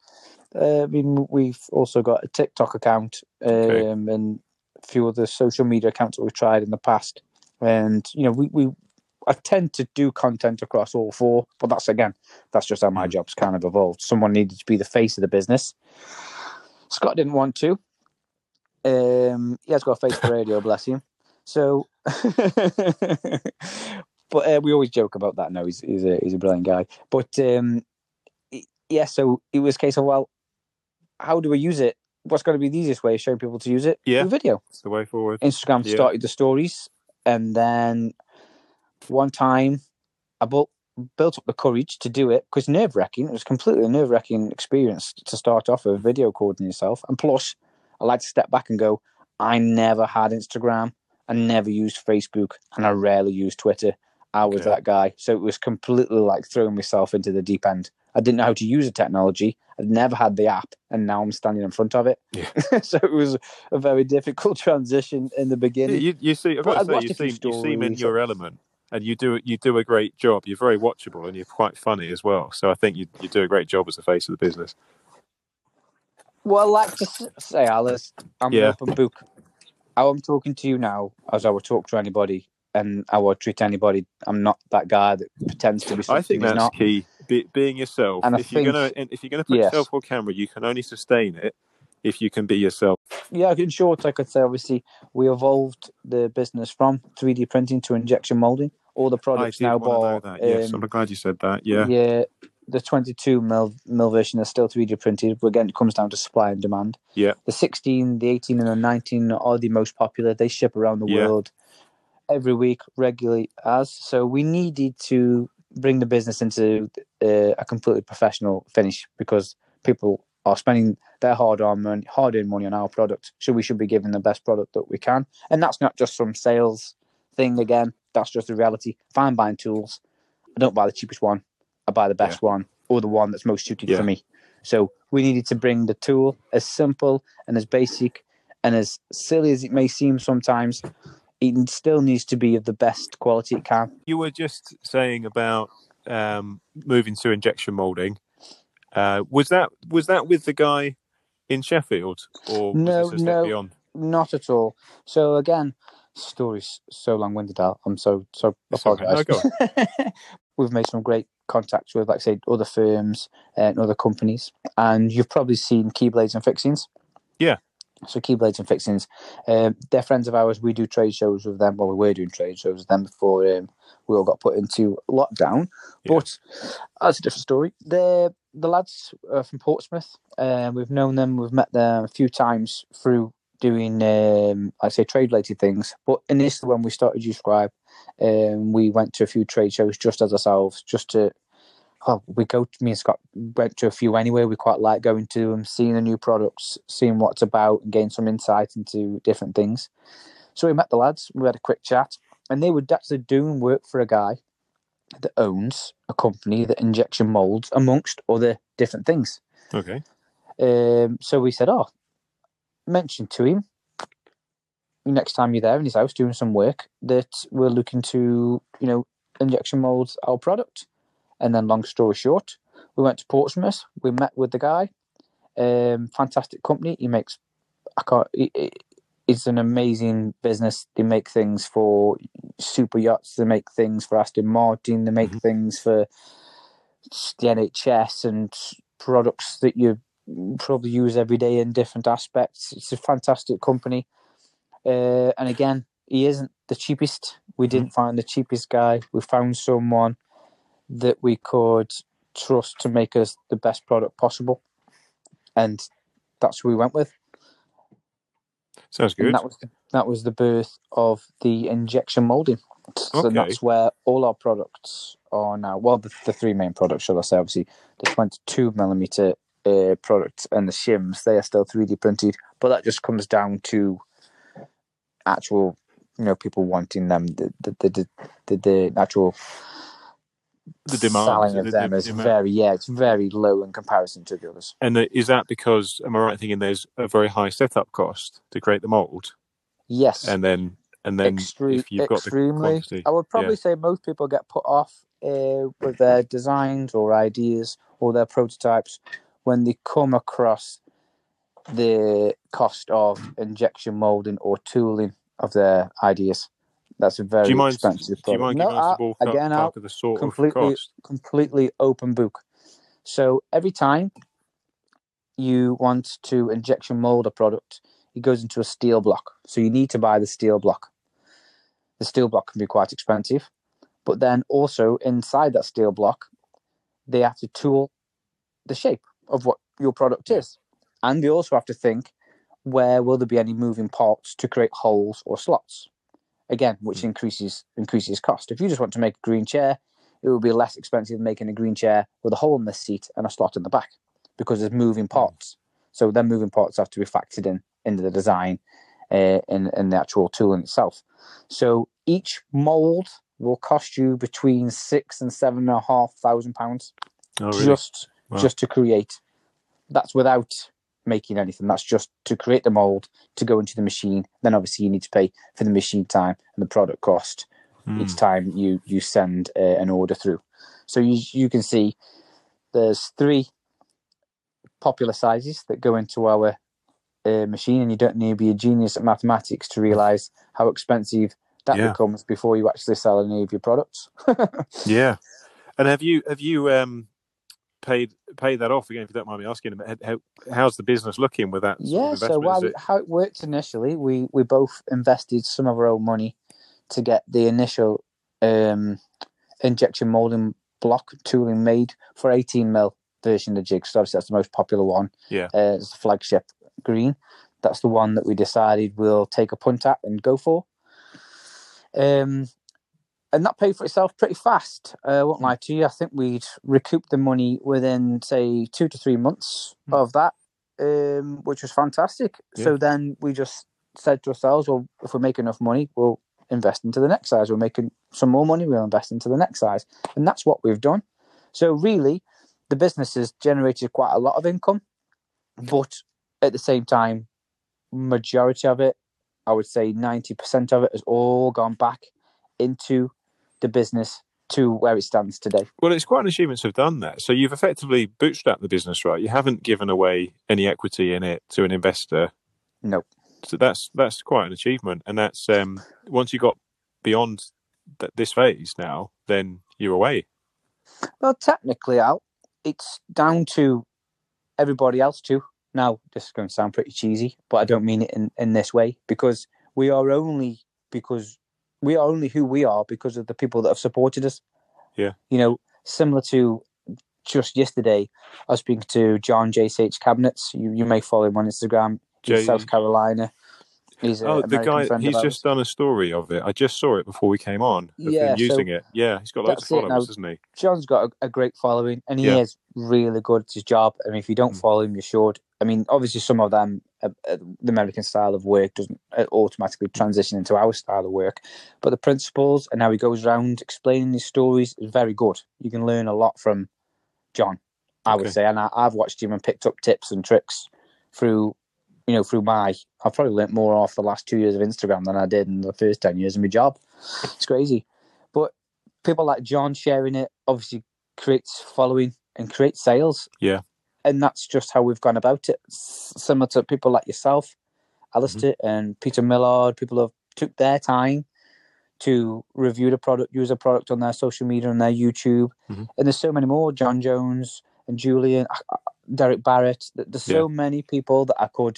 Uh, I mean, we've also got a TikTok account um,
Okay.
and a few other social media accounts that we've tried in the past. And, you know, we, we I tend to do content across all four, but that's, again, that's just how my
Mm.
job's kind of evolved. Someone needed to be the face of the business. Scott didn't want to. Um, he has got a face for radio, bless him. So, but uh, we always joke about that. No, he's he's a he's a brilliant guy. But um, yeah, so it was a case of, well, how do we use it? What's going to be the easiest way of showing people to use it?
Yeah,
With video.
it's the way forward.
Instagram
Yeah.
started the stories, and then one time I built built up the courage to do it because nerve wracking. It was completely nerve wracking experience to start off with video recording yourself, and plus, I like to step back and go, I never had Instagram, I never used Facebook, and I rarely used Twitter. I was
Okay.
that guy. So it was completely like throwing myself into the deep end. I didn't know how to use the technology. I'd never had the app, and now I'm standing in front of it.
Yeah.
So it was a very difficult transition in the
Yeah,
beginning.
you, you see, I've
But
got
I'd
to say,
watched
you
a few
seem you seem in
stories.
your element, and you do you do a great job. You're very watchable, and you're quite funny as well. So I think you you do a great job as the face of the business.
Well, I like to s- say, Alice, I'm
Yeah.
an open book. How I'm talking to you now, as I would talk to anybody, and I would treat anybody. I'm not that guy that pretends to be something
I think
he's
that's
not.
key. Be, being yourself.
And I
If you're
think,
gonna and if you're gonna put
yes,
yourself on camera, you can only sustain it if you can be yourself.
yeah. In short, I could say, obviously, we evolved the business from three D printing to injection molding. All the
I
products
did
now,
want to know
bar
that. Yes, I'm
um,
glad you said that. Yeah.
yeah, the twenty-two mil mil version is still three D printed. But again, it comes down to supply and demand.
Yeah.
The sixteen, the eighteen, and the nineteen are the most popular. They ship around the
Yeah.
world every week regularly. As so, we needed to bring the business into uh, a completely professional finish because people are spending their hard-earned money, hard-earned money on our product. So we should be giving the best product that we can, and that's not just some sales thing. Again, that's just the reality. If I'm buying tools, I don't buy the cheapest one. I buy the best
Yeah.
one or the one that's most suited
Yeah.
for me. So we needed to bring the tool as simple and as basic and as silly as it may seem sometimes. It still needs to be of the best quality it can.
You were just saying about um, moving to injection molding. Uh, was that was that with the guy in Sheffield, or was
No,
this a step
no,
beyond?
not at all. So again, story's so long-winded. Al. I'm so so
It's all right. No,
apologise.
go
We've made some great contacts with, like I say, other firms and other companies, and you've probably seen Keyblades and Fixings.
Yeah.
So Keyblades and Fixings, um, they're friends of ours. We do trade shows with them. Well, we were doing trade shows with them before um, we all got put into lockdown.
Yeah.
But that's a different story. They're the lads are from Portsmouth. Uh, we've known them. We've met them a few times through doing, um, I say, trade-related things. But initially, when we started Uscribe, um, we went to a few trade shows just as ourselves, just to. Oh, we go. Me and Scott went to a few anyway. We quite like going to them, seeing the new products, seeing what it's about, and getting some insight into different things. So we met the lads. We had a quick chat, and they were actually doing work for a guy that owns a company that injection molds, amongst other different things.
Okay.
Um, so we said, "Oh, mention to him next time you're there in his house doing some work that we're looking to, you know, injection mold our product." And then, long story short, we went to Portsmouth. We met with the guy. Um, fantastic company. He makes. I can't. It, it, it's an amazing business. They make things for super yachts. They make things for Aston Martin. They make
mm-hmm.
things for the N H S and products that you probably use every day in different aspects. It's a fantastic company. Uh, and again, he isn't the cheapest. We
mm-hmm.
didn't find the cheapest guy. We found someone that we could trust to make us the best product possible, and that's who we went with.
Sounds good.
And that was the, that was the birth of the injection molding. So
Okay.
that's where all our products are now. Well, the, the three main products, shall I say? Obviously, the twenty-two millimeter uh, product and the shims, they are still three D printed, but that just comes down to actual, you know, people wanting them. The the the the, the actual.
The demand
selling of
the,
them
the,
is
the
very yeah, it's very low in comparison to the others.
And the, is that because, am I right thinking there's a very high setup cost to create the mold?
Yes,
and then and then
Extre-
if you've got
extremely.
the quantity,
I would probably
yeah.
say most people get put off uh, with their designs or ideas or their prototypes when they come across the cost of injection molding or tooling of their ideas. That's a very
do you mind,
expensive product.
Do you mind
no,
giving us
I,
the ballpark
again, I'll
of the sort
completely,
of cost?
completely open book. So every time you want to injection mold a product, it goes into a steel block. So you need to buy the steel block. The steel block can be quite expensive, but then also inside that steel block, they have to tool the shape of what your product
Yeah.
is. And they also have to think, where will there be any moving parts to create holes or slots? Again, which mm. increases increases cost. If you just want to make a green chair, it will be less expensive than making a green chair with a hole in the seat and a slot in the back, because there's moving parts. Mm. So then moving parts have to be factored in into the design uh, in, in the actual tool in itself. So each mold will cost you between six and seven and a half thousand pounds
oh, really?
just
wow.
just to create. That's without making anything. That's just to create the mold to go into the machine. Then obviously you need to pay for the machine time and the product cost mm. each time you you send uh, an order through. So you you can see there's three popular sizes that go into our uh, machine, and you don't need to be a genius at mathematics to realize how expensive that yeah. becomes before you actually sell any of your products.
yeah. And have you have you um paid paid that off again, if you don't mind me asking? How, how's the business looking with that sort
yeah
of investment?
So while
it...
how it worked initially, we we both invested some of our own money to get the initial um injection molding block tooling made for eighteen mil version of the jig. So obviously that's the most popular one.
Yeah
uh, it's the flagship green. That's the one that we decided we'll take a punt at and go for. Um And that paid for itself pretty fast. Uh, I won't lie to you. I think we'd recouped the money within, say, two to three months mm. of that, um, which was fantastic. Yeah. So then we just said to ourselves, well, if we make enough money, we'll invest into the next size. We're making some more money, we'll invest into the next size. And that's what we've done. So really, the business has generated quite a lot of income, but at the same time, majority of it, I would say ninety percent of it, has all gone back into the business to where it stands today.
Well, it's quite an achievement to have done that. So you've effectively bootstrapped the business, right? You haven't given away any equity in it to an investor.
No.
So that's that's quite an achievement. And that's um, once you got beyond th- this phase now, then you're away.
Well, technically, Al, it's down to everybody else too. Now, this is going to sound pretty cheesy, but I don't mean it in, in this way, because we are only because we are only who we are because of the people that have supported us.
Yeah.
You know, similar to just yesterday, I was speaking to John J C H Cabinets. You you may follow him on Instagram. He's J- South Carolina. He's
oh,
a
the
American
guy.
Friend
he's
of
just
ours.
done a story of it. I just saw it before we came on. Of
yeah,
him using
so
it. Yeah, he's got loads of followers, now, hasn't he?
John's got a, a great following, and he
yeah.
is really good at his job. I mean, if you don't mm. follow him, you should. I mean, obviously, some of them, uh, uh, the American style of work doesn't automatically transition into our style of work, but the principles and how he goes around explaining his stories is very good. You can learn a lot from John, I okay. would say, and I, I've watched him and picked up tips and tricks through. You know, through my, I've probably learnt more off the last two years of Instagram than I did in the first ten years of my job. It's crazy. But people like John sharing it obviously creates following and creates sales.
Yeah.
And that's just how we've gone about it. Similar to people like yourself, Alistair, mm-hmm. and Peter Millard, people have took their time to review the product, use a product on their social media and their YouTube. Mm-hmm. And there's so many more, John Jones and Julian, Derek Barrett. There's so yeah. many people that I could,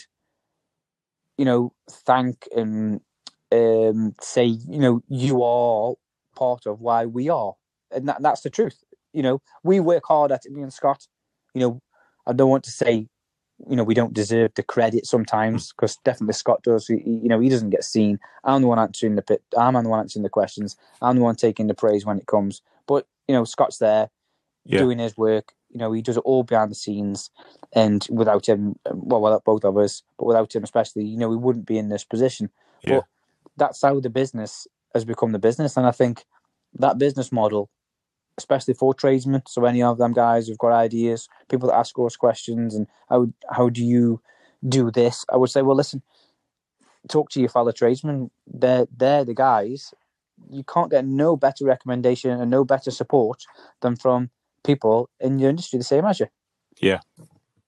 you know, thank and um, say, you know, you are part of why we are. And that, that's the truth. You know, we work hard at it, me and Scott. You know, I don't want to say, you know, we don't deserve the credit sometimes, because definitely Scott does. He, you know, he doesn't get seen. I'm the one answering the pit. I'm the one answering the questions. I'm the one taking the praise when it comes. But, you know, Scott's there yeah. doing his work. You know, he does it all behind the scenes, and without him, well, without both of us, but without him especially, you know, we wouldn't be in this position. Yeah. But that's how the business has become the business. And I think that business model, especially for tradesmen, so any of them guys who've got ideas, people that ask us questions, and how how do you do this? I would say, well, listen, talk to your fellow tradesmen. They're, they're the guys. You can't get no better recommendation and no better support than from people in your industry the same as you.
Yeah.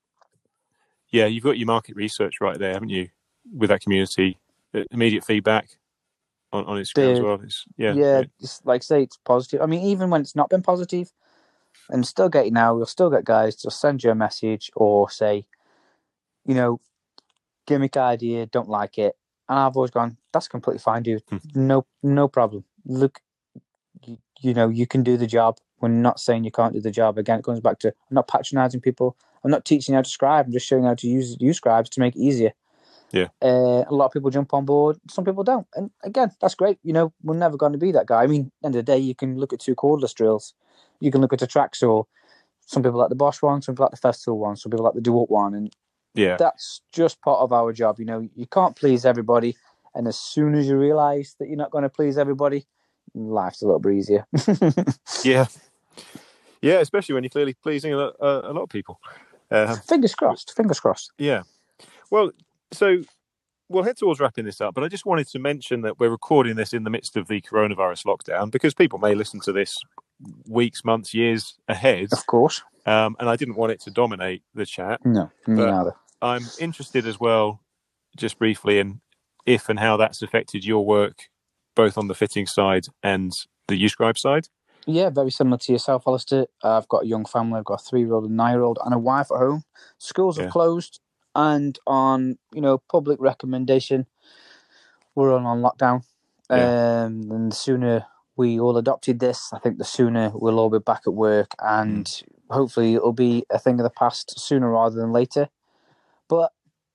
yeah, you've got your market research right there, haven't you? With that community, immediate feedback on, on Instagram
the,
as well. It's, yeah,
yeah,
right.
just like say it's positive. I mean, even when it's not been positive, and still get it now, you'll still get guys to send you a message or say, you know, gimmick idea, don't like it. And I've always gone, that's completely fine, dude.
Hmm.
No, no problem. Look, you, you know, you can do the job. We're not saying you can't do the job. Again, it comes back to, I'm not patronizing people. I'm not teaching you how to scribe. I'm just showing you how to use use scribes to make it easier.
Yeah.
Uh, a lot of people jump on board. Some people don't. And again, that's great. You know, we're never going to be that guy. I mean, at the end of the day, you can look at two cordless drills. You can look at a track saw. Some people like the Bosch one. Some people like the Festool one. Some people like the DeWalt one. And
Yeah.
that's just part of our job. You know, you can't please everybody. And as soon as you realise that you're not going to please everybody, life's a little bit easier.
Yeah. Yeah, especially when you're clearly pleasing a, a, a lot of people. Um,
fingers crossed. Fingers crossed.
Yeah. Well, so we'll head towards wrapping this up, but I just wanted to mention that we're recording this in the midst of the coronavirus lockdown because people may listen to this weeks, months, years ahead.
Of course.
Um, and I didn't want it to dominate the chat.
No, me
but
neither.
I'm interested as well, just briefly, in if and how that's affected your work, both on the fitting side and the Uscribe side.
Yeah, very similar to yourself, Alistair. I've got a young family. I've got a three-year-old and nine-year-old and a wife at home. Schools have
Yeah.
closed, and on you know public recommendation, we're all on lockdown.
Yeah.
Um, and the sooner we all adopted this, I think the sooner we'll all be back at work, and mm. hopefully it'll be a thing of the past sooner rather than later. But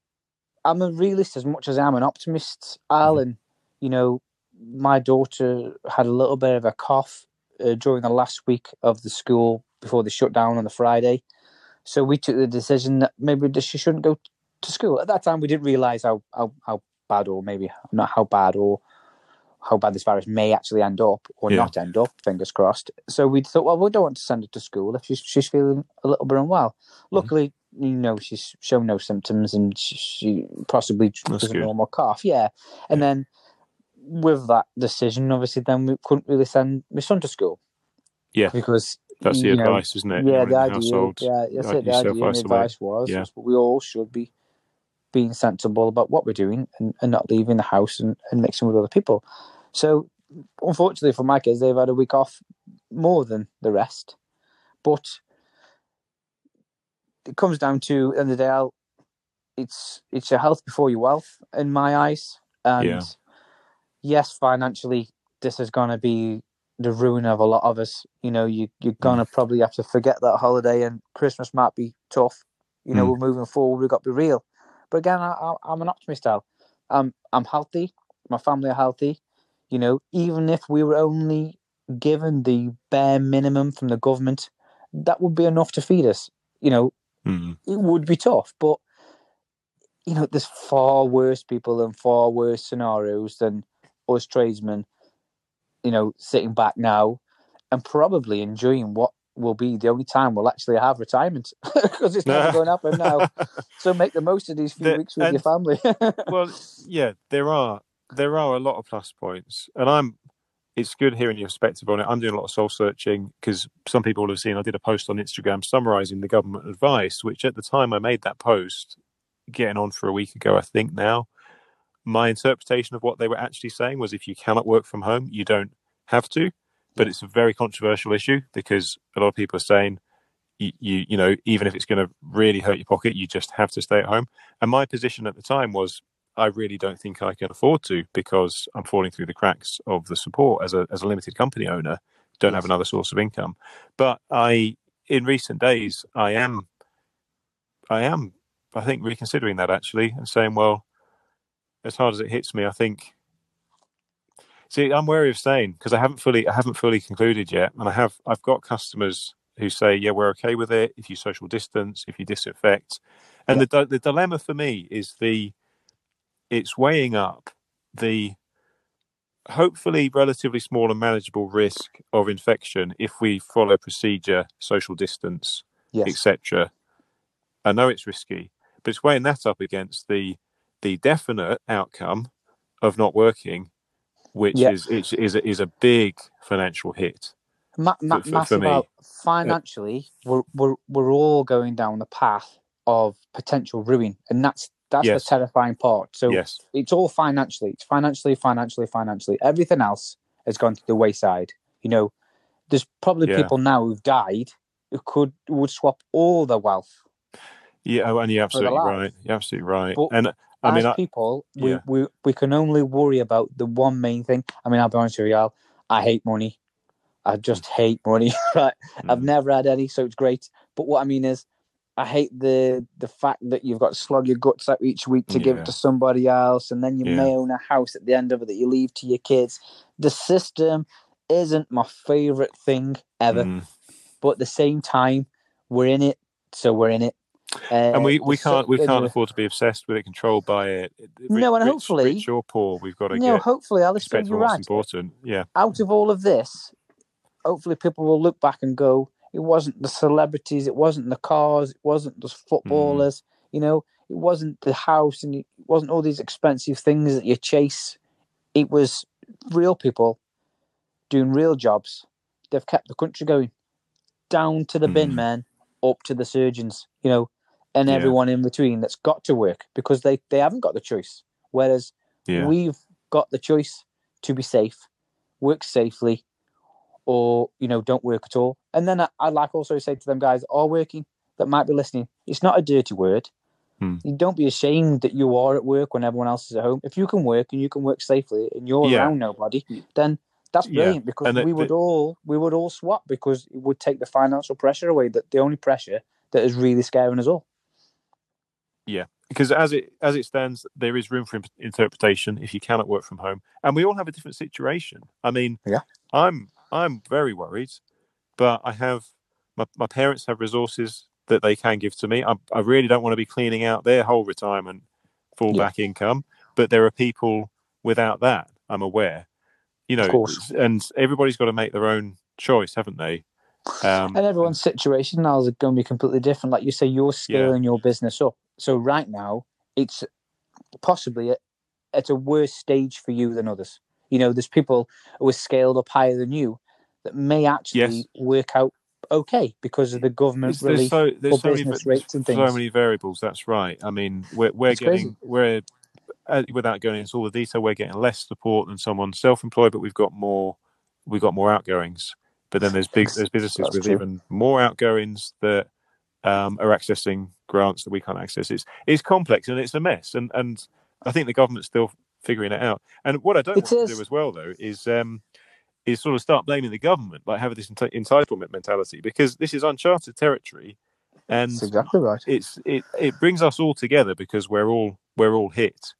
I'm a realist as much as I'm an optimist, Al. Mm-hmm. And, you know, my daughter had a little bit of a cough uh, during the last week of the school before they shut down on the Friday. So we took the decision that maybe she shouldn't go to school. At that time, we didn't realise how, how, how bad, or maybe not how bad, or how bad this virus may actually end up or yeah. not end up, fingers crossed. So we thought, well, we don't want to send her to school if she's, she's feeling a little bit unwell. Mm-hmm. Luckily, you know, she's shown no symptoms and she, she possibly
That's
has a
good.
normal cough. Yeah. And yeah. then with that decision, obviously, then we couldn't really send my son to school.
Yeah.
Because
that's the
know,
advice, isn't it?
Yeah,
You're
the idea,
household,
yeah, that's it. The idea and the advice was,
yeah.
was we all should be being sensible about what we're doing and, and not leaving the house and, and mixing with other people. So, unfortunately for my kids, they've had a week off more than the rest. But it comes down to, at the end of the day, I'll, it's it's your health before your wealth, in my eyes. And
yeah.
yes, financially, this is going to be the ruin of a lot of us. You know, you, you're going to mm. probably have to forget that holiday, and Christmas might be tough. You know, mm. we're moving forward, we've got to be real. But again, I, I, I'm an optimist, Al. I'm, I'm healthy, my family are healthy. You know, even if we were only given the bare minimum from the government, that would be enough to feed us. You know,
mm.
it would be tough, but, you know, there's far worse people and far worse scenarios than us tradesmen, you know, sitting back now and probably enjoying what will be the only time we'll actually have retirement, because it's never going to happen now. So make the most of these few the, weeks with
and,
your family.
Well, yeah, there are there are a lot of plus points, and I'm. It's good hearing your perspective on it. I'm doing a lot of soul searching because some people will have seen I did a post on Instagram summarising the government advice, which at the time I made that post, getting on for a week ago, I think now, my interpretation of what they were actually saying was if you cannot work from home, you don't have to. But it's a very controversial issue because a lot of people are saying, you, you, you know, even if it's going to really hurt your pocket, you just have to stay at home. And my position at the time was, I really don't think I can afford to because I'm falling through the cracks of the support as a as a limited company owner. Don't yes. have another source of income. But I, in recent days, I am, I am, I think, reconsidering that actually and saying, well, as hard as it hits me, I think. See, I'm wary of saying because I haven't fully, I haven't fully concluded yet, and I have, I've got customers who say, yeah, we're okay with it if you social distance, if you disinfect, and yeah. the the dilemma for me is the. It's weighing up the hopefully relatively small and manageable risk of infection if we follow procedure, social distance, yes. et cetera. I know it's risky, but it's weighing that up against the the definite outcome of not working, which yeah. is, is is a, is a big financial hit.
Ma- ma-
for, for,
massive
for me.
Out. Financially, we're we're we're all going down the path of potential ruin, and that's that's
Yes.
the terrifying part. So
Yes.
it's all financially, it's financially, financially, financially. Everything else has gone to the wayside. You know, there's probably
Yeah.
people now who've died who could who would swap all their wealth.
Yeah, oh, and you're absolutely
life.
right. You're absolutely right.
But
and I
as
mean, I,
people, we,
yeah.
we we can only worry about the one main thing. I mean, I'll be honest with you, Al, I hate money. I just mm. hate money. Right? Mm. I've never had any, so it's great. But what I mean is, I hate the the fact that you've got to slog your guts out each week to yeah. give it to somebody else, and then you yeah. may own a house at the end of it that you leave to your kids. The system isn't my favourite thing ever. Mm. But at the same time, we're in it, so we're in it.
Uh, and we, we can't we can't afford to be obsessed with it, controlled by it.
No, and
rich,
hopefully,
rich or poor, we've got to
no,
get.
hopefully, Alistair, you're
what's
right.
important, yeah.
Out of all of this, hopefully, people will look back and go, "It wasn't the celebrities, it wasn't the cars, it wasn't the footballers, mm. you know, it wasn't the house, and it wasn't all these expensive things that you chase. It was real people doing real jobs. They've kept the country going, down to the mm. bin men, up to the surgeons, you know." And yeah. everyone in between that's got to work because they, they haven't got the choice. Whereas yeah. we've got the choice to be safe, work safely, or, you know, don't work at all. And then I, I'd like also to say to them guys that are working, that might be listening, it's not a dirty word. Hmm. You don't be ashamed that you are at work when everyone else is at home. If you can work and you can work safely and you're yeah. around nobody, then that's brilliant yeah. because and we the, would the... all we would all swap because it would take the financial pressure away. That the only pressure that is really scaring us all.
Yeah, because as it as it stands, there is room for interpretation if you cannot work from home, and we all have a different situation. I mean,
yeah,
I'm I'm very worried, but I have my my parents have resources that they can give to me. I I really don't want to be cleaning out their whole retirement fallback yeah. income, but there are people without that. I'm aware, you know,
of course.
And everybody's got to make their own choice, haven't they?
Um, and everyone's situation now is going to be completely different. Like you say, you're scaling yeah. your business up. So right now, it's possibly at, at a worse stage for you than others. You know, there's people who are scaled up higher than you that may actually yes. work out okay because of the government
it's,
relief
so,
for
so
business
many,
rates and things.
So many variables. That's right. I mean, we're we're
it's
getting
crazy.
we're uh, without going into all the detail, we're getting less support than someone self-employed, but we've got more we've got more outgoings. But then there's big there's businesses
That's
with
true.
even more outgoings that um, are accessing grants that we can't access. It's it's complex and it's a mess, and and I think the government's still figuring it out. And what I don't
it
want
is.
to do as well, though, is um, is sort of start blaming the government, like having this ent- entitlement mentality, because this is uncharted territory, and
That's exactly right.
It's it it brings us all together because we're all we're all hit.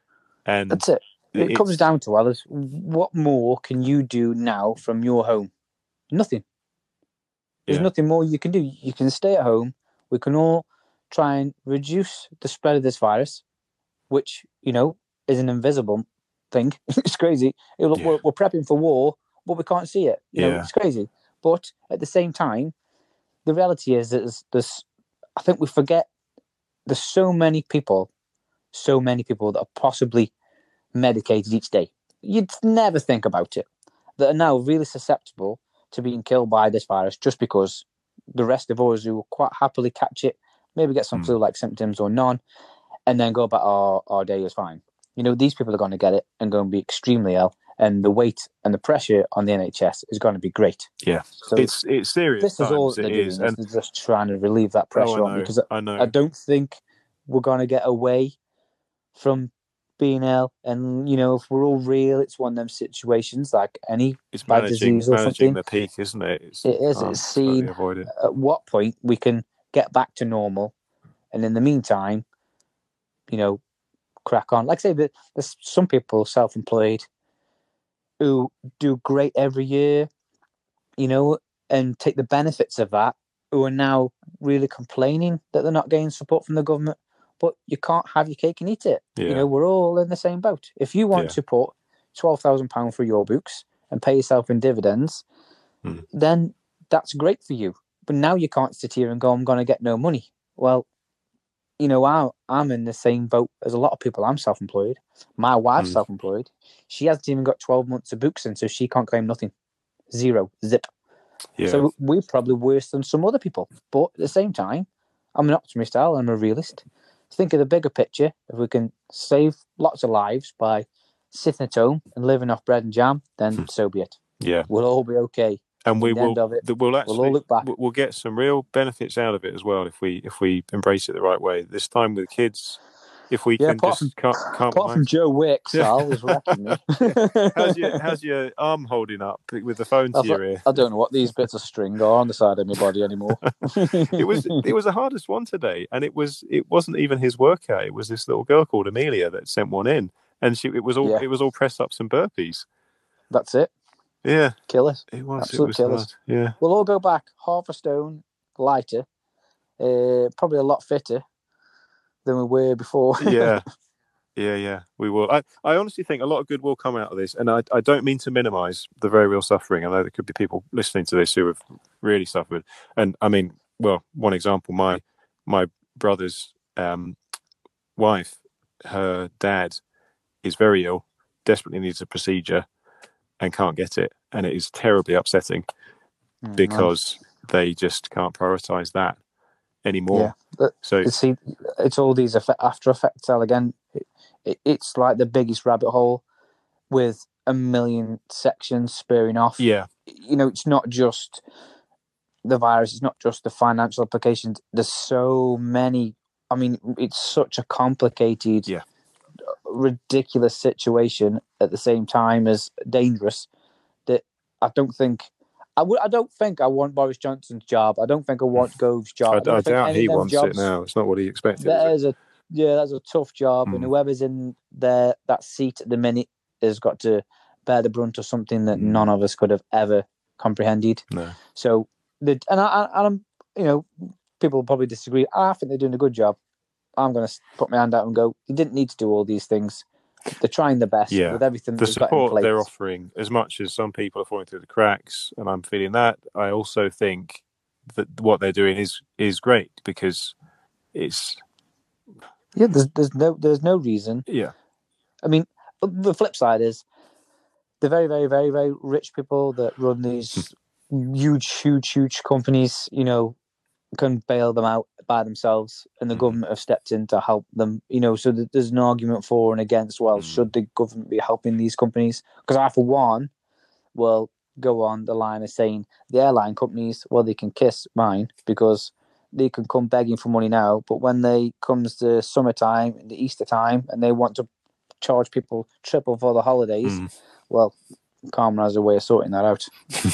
And
that's it. It comes down to others. What more can you do now from your home? Nothing. There's yeah. nothing more you can do. You can stay at home. We can all try and reduce the spread of this virus, which, you know, is an invisible thing. It's crazy. It, yeah. we're, we're prepping for war, but we can't see it. You know, yeah. it's crazy. But at the same time, the reality is that there's, there's, I think we forget there's so many people, so many people that are possibly medicated each day. You'd never think about it, that are now really susceptible to being killed by this virus just because the rest of us who will quite happily catch it, maybe get some mm. flu-like symptoms or none, and then go about our, our day is fine. You know, these people are going to get it and going to be extremely ill, and the weight and the pressure on the N H S is going to be great.
Yeah, so it's it's serious.
This
times,
is all they're doing.
Is.
And they're just trying to relieve that pressure
oh,
on because
I, know.
I don't think we're going to get away from being ill. And, you know, if we're all real, it's one of them situations like any
it's
bad
managing,
disease or
managing
something.
the peak, isn't it? It's,
it is. It's seen it. At what point we can get back to normal. And in the meantime, you know, crack on. Like I say, there's some people self-employed who do great every year, you know, and take the benefits of that, who are now really complaining that they're not getting support from the government. But you can't have your cake and eat it. Yeah. You know, we're all in the same boat. If you want yeah. to put twelve thousand pounds for your books and pay yourself in dividends, mm. then that's great for you. But now you can't sit here and go, I'm going to get no money. Well, you know, I, I'm in the same boat as a lot of people. I'm self-employed. My wife's mm. self-employed. She hasn't even got twelve months of books in, so she can't claim nothing. Zero. Zip. Yeah. So we're probably worse than some other people. But at the same time, I'm an optimist, Al. I'm a realist. Think of the bigger picture. If we can save lots of lives by sitting at home and living off bread and jam, then so be it.
Yeah.
We'll all be okay.
And we
At the
will,
end of it,
we'll actually,
we'll all look back.
we'll get some real benefits out of it as well if we if we embrace it the right way. This time with kids, if we
Yeah,
can
apart
just
from,
calm, calm
apart from Joe Wicks,
Yeah.
Al was wrecking me.
how's your how's your arm holding up with the phone to
I,
your
thought,
ear?
I don't know what these bits of string are on the side of my body anymore.
It was it was the hardest one today, and it was it wasn't even his workout. It was this little girl called Amelia that sent one in, and she it was all
Yeah.
it was all press ups and burpees.
That's it.
Yeah,
Killers.
it was.
Absolute
it was
killers.
hard. Yeah,
We'll all go back half a stone lighter, uh, probably a lot fitter than we were before.
yeah, yeah, yeah. We will. I, I honestly think a lot of good will come out of this, and I, I don't mean to minimise the very real suffering. I know there could be people listening to this who have really suffered, and I mean, well, one example, my my brother's um, wife, her dad is very ill, desperately needs a procedure, and can't get it, and it is terribly upsetting
Mm,
because they just can't prioritise that anymore.
Yeah, but
So
see, it's all these effect, after effects. Al, again, it, it, it's like the biggest rabbit hole with a million sections spurring off.
yeah,
You know, it's not just the virus. It's not just the financial implications. There's so many. I mean, it's such a complicated,
Yeah.
ridiculous situation at the same time as dangerous that I don't think. I would. I don't think I want Boris Johnson's job. I don't think I want Gove's job.
I,
I, don't
I
think
doubt
any
he
of them
wants
jobs,
it now. It's not what he expected.
That
Is it?
is a yeah, that's a tough job,
Mm.
and whoever's in there that seat at the minute has got to bear the brunt of something that
Mm.
none of us could have ever comprehended.
No.
So the and I, I and I'm you know people will probably disagree. I think they're doing a good job. I'm going to put my hand out and go. You didn't need to do all these things. They're trying their best
Yeah.
with everything
The
they've got in
support
place.
they're offering, as much as some people are falling through the cracks, and I'm feeling that, I also think that what they're doing is is great because it's
Yeah, there's there's no there's no reason.
yeah
I mean, the flip side is the very very very very rich people that run these huge huge huge companies. You know, can bail them out by themselves, and the
Mhm.
government have stepped in to help them. You know, so that there's an argument for and against. Well,
Mm.
should the government be helping these companies? Because I, for one, will go on the line of saying the airline companies, well, they can kiss mine because they can come begging for money now, but when they comes to summertime and the Easter time, and they want to charge people triple for the holidays,
Mm.
well, Carmen has a way of sorting that out.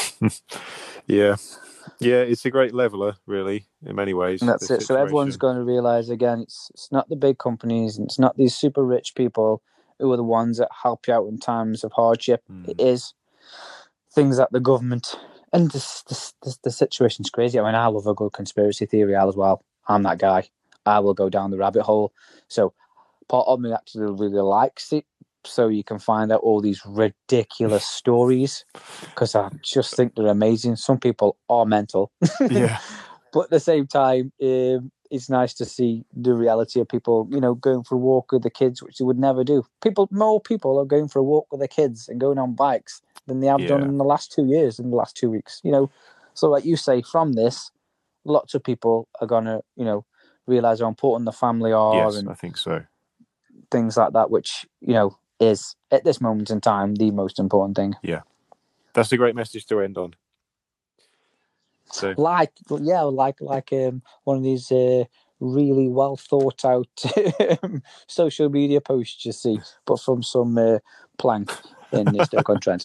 yeah yeah it's a great leveler, really, in many ways.
And that's
the
it. So everyone's
situation.
going to realize again, it's it's not the big companies, and it's not these super rich people who are the ones that help you out in times of hardship.
Mm.
It is things that the government and this, this, this the situation's crazy. I mean, I love a good conspiracy theory as well. I'm that guy. I will go down the rabbit hole. So part of me actually really likes it, so you can find out all these ridiculous stories because I just think they're amazing. Some people are mental.
Yeah.
But at the same time, um, it's nice to see the reality of people, you know, going for a walk with the kids, which they would never do. People, more people are going for a walk with their kids and going on bikes than they have
Yeah.
done in the last two years, in the last two weeks. You know, so like you say, from this, lots of people are gonna, you know, realize how important the family are
Yes,
and
I think so.
things like that, which you know is at this moment in time the most important thing.
That's a great message to end on. So
Like, yeah, like like um, one of these uh, really well thought out social media posts you see, but from some uh, plank in Stoke-on-Trent.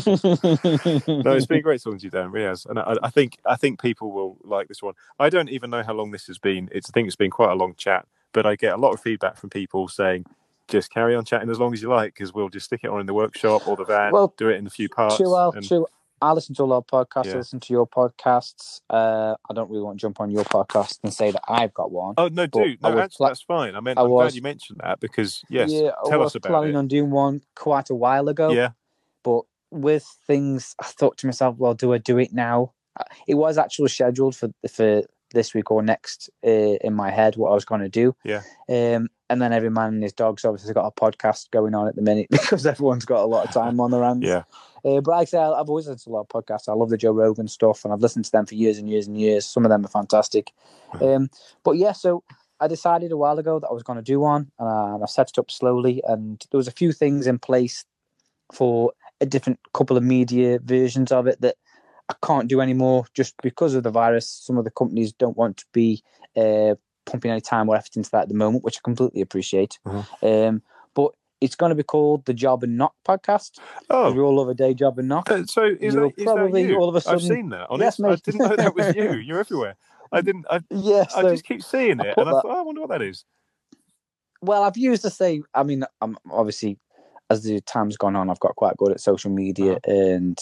no, it's been great talking to you, Dan. Really has. And I, I think I think people will like this one. I don't even know how long this has been. It's I think it's been quite a long chat, but I get a lot of feedback from people saying, just carry on chatting as long as you like, because we'll just stick it on in the workshop or the van,
Well,
do it in a few parts.
True, Al,
and,
true. I listen to a lot of podcasts.
Yeah.
I listen to your podcasts. Uh, I don't really want to jump on your podcast and say that I've got one.
Oh no,
but
do
I
no,
was
actually,
pla-
that's fine. I mean,
I
I'm
was-
glad you mentioned that because yes,
yeah,
tell
I
us
was
about
planning
it.
on doing one quite a while ago.
Yeah,
But with things, I thought to myself, well, do I do it now? It was actually scheduled for for this week or next uh, in my head what I was going to do.
Yeah.
Um, and then every man and his dog's obviously got a podcast going on at the minute because everyone's got a lot of time on their hands.
Yeah.
Uh, but like I say, I've always listened to a lot of podcasts. I love the Joe Rogan stuff, and I've listened to them for years and years and years. Some of them are fantastic. Um, but yeah, so I decided a while ago that I was going to do one, and I, and I set it up slowly. And there was a few things in place for a different couple of media versions of it that I can't do anymore just because of the virus. Some of the companies don't want to be uh, pumping any time or effort into that at the moment, which I completely appreciate.
Uh-huh.
Um, but it's going to be called the Job and Knock podcast.
Oh,
we all love a day job and knock.
Uh, so is
You'll
that, is
probably
that you?
all of a sudden,
I've seen that on
yes,
it.
mate.
I didn't know that was you. You're everywhere. I didn't. I,
yeah,
I
so
just keep seeing it,
I
and I
that,
thought, oh, I wonder what that is.
Well, I've used the same. I mean, I'm obviously as the time's gone on, I've got quite good at social media uh-huh. and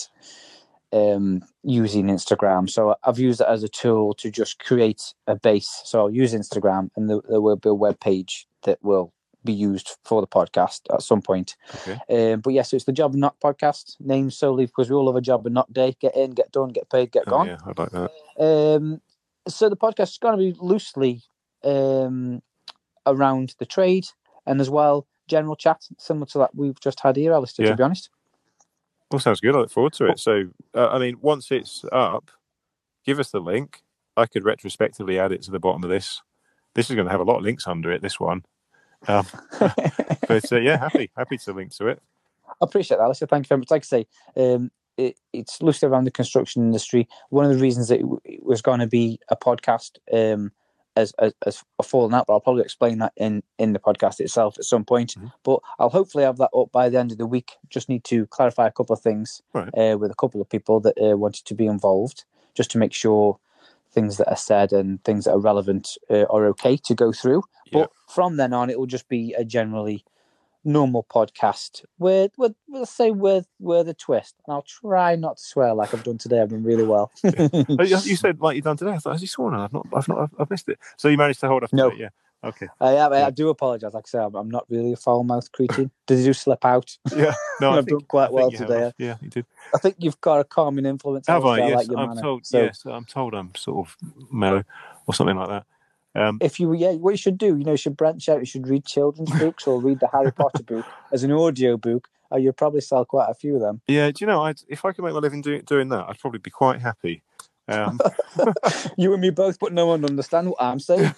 um, using Instagram. So I've used it as a tool to just create a base. So I'll use Instagram, and there, there will be a web page that will be used for the podcast at some point.
Okay.
Um, but yes, yeah, so it's the Job and Knock podcast, named solely because we all love a job and knock day. Get in, get done, get paid, get
oh,
gone.
Yeah, I like that.
Um, so the podcast is going to be loosely um, around the trade and as well general chat, similar to that we've just had here, Alistair,
yeah.
to be honest.
Well, sounds good. I look forward to it. So, uh, I mean, once it's up, give us the link. I could retrospectively add it to the bottom of this. This is going to have a lot of links under it, this one. Um, but uh, yeah, happy happy to link to it.
I appreciate that, Alistair. Thank you very much. Like I say, um, it, it's loosely around the construction industry. One of the reasons that it, it was going to be a podcast um, as, as, as a fallen out, but I'll probably explain that in, in the podcast itself at some point. Mm-hmm. But I'll hopefully have that up by the end of the week. Just need to clarify a couple of things
right.
uh, with a couple of people that uh, wanted to be involved, just to make sure things that are said and things that are relevant uh, are okay to go through.
Yeah.
But from then on, it will just be a generally normal podcast with, with let's say, with, with a twist. And I'll try not to swear like I've done today. I've done really well.
You said like you've done today. I thought, has he sworn? I've not, I've not, I've missed it. So you managed to hold up to
no.
it, yeah. Okay.
I, I,
yeah.
I do apologise. Like I say, I'm, I'm not really a foul-mouthed cretin. Did you slip out?
Yeah. No, I
I've
think,
done quite
I
well
think
today.
Have. Yeah, you did.
I think you've got a calming influence.
Have I? Yes,
like your
I'm
manner.
told.
So,
yes, I'm told I'm sort of mellow or something like that. Um,
if you, yeah, what you should do, you know, you should branch out. You should read children's books or read the Harry Potter book as an audio book. Or you'll probably sell quite a few of them.
Yeah, do you know, I'd, if I could make my living do, doing that, I'd probably be quite happy. Um,
you and me both, but no one understand what I'm saying.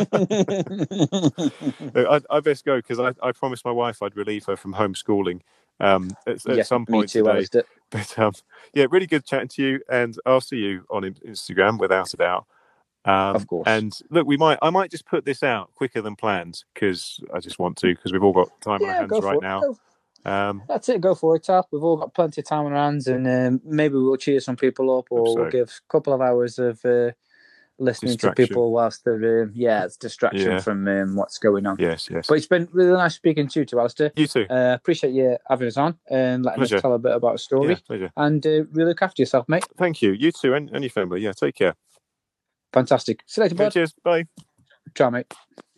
I, I best go because I, I promised my wife I'd relieve her from homeschooling um, at, at
yes,
some point
too,
today. But um, yeah, really good chatting to you, and I'll see you on Instagram without a doubt. Um,
of course.
And look, we might I might just put this out quicker than planned because I just want to because we've all got time
yeah,
on our hands right now.
Go.
Um,
That's it. Go for it, Tal. We've all got plenty of time on our hands, and um, maybe we'll cheer some people up, or
so.
we'll give a couple of hours of uh, listening to people whilst they're um, yeah, it's distraction
yeah.
from um, what's going on.
Yes, yes.
But it's been really nice speaking to you, too, Alistair.
You too.
Uh, appreciate you having us on and letting
pleasure.
us tell a bit about a story.
Yeah, pleasure.
And uh, really look after yourself, mate.
Thank you. You too, and, and your family. Yeah, take care.
Fantastic. See you later, bud.
Cheers. Bye.
Ciao, mate.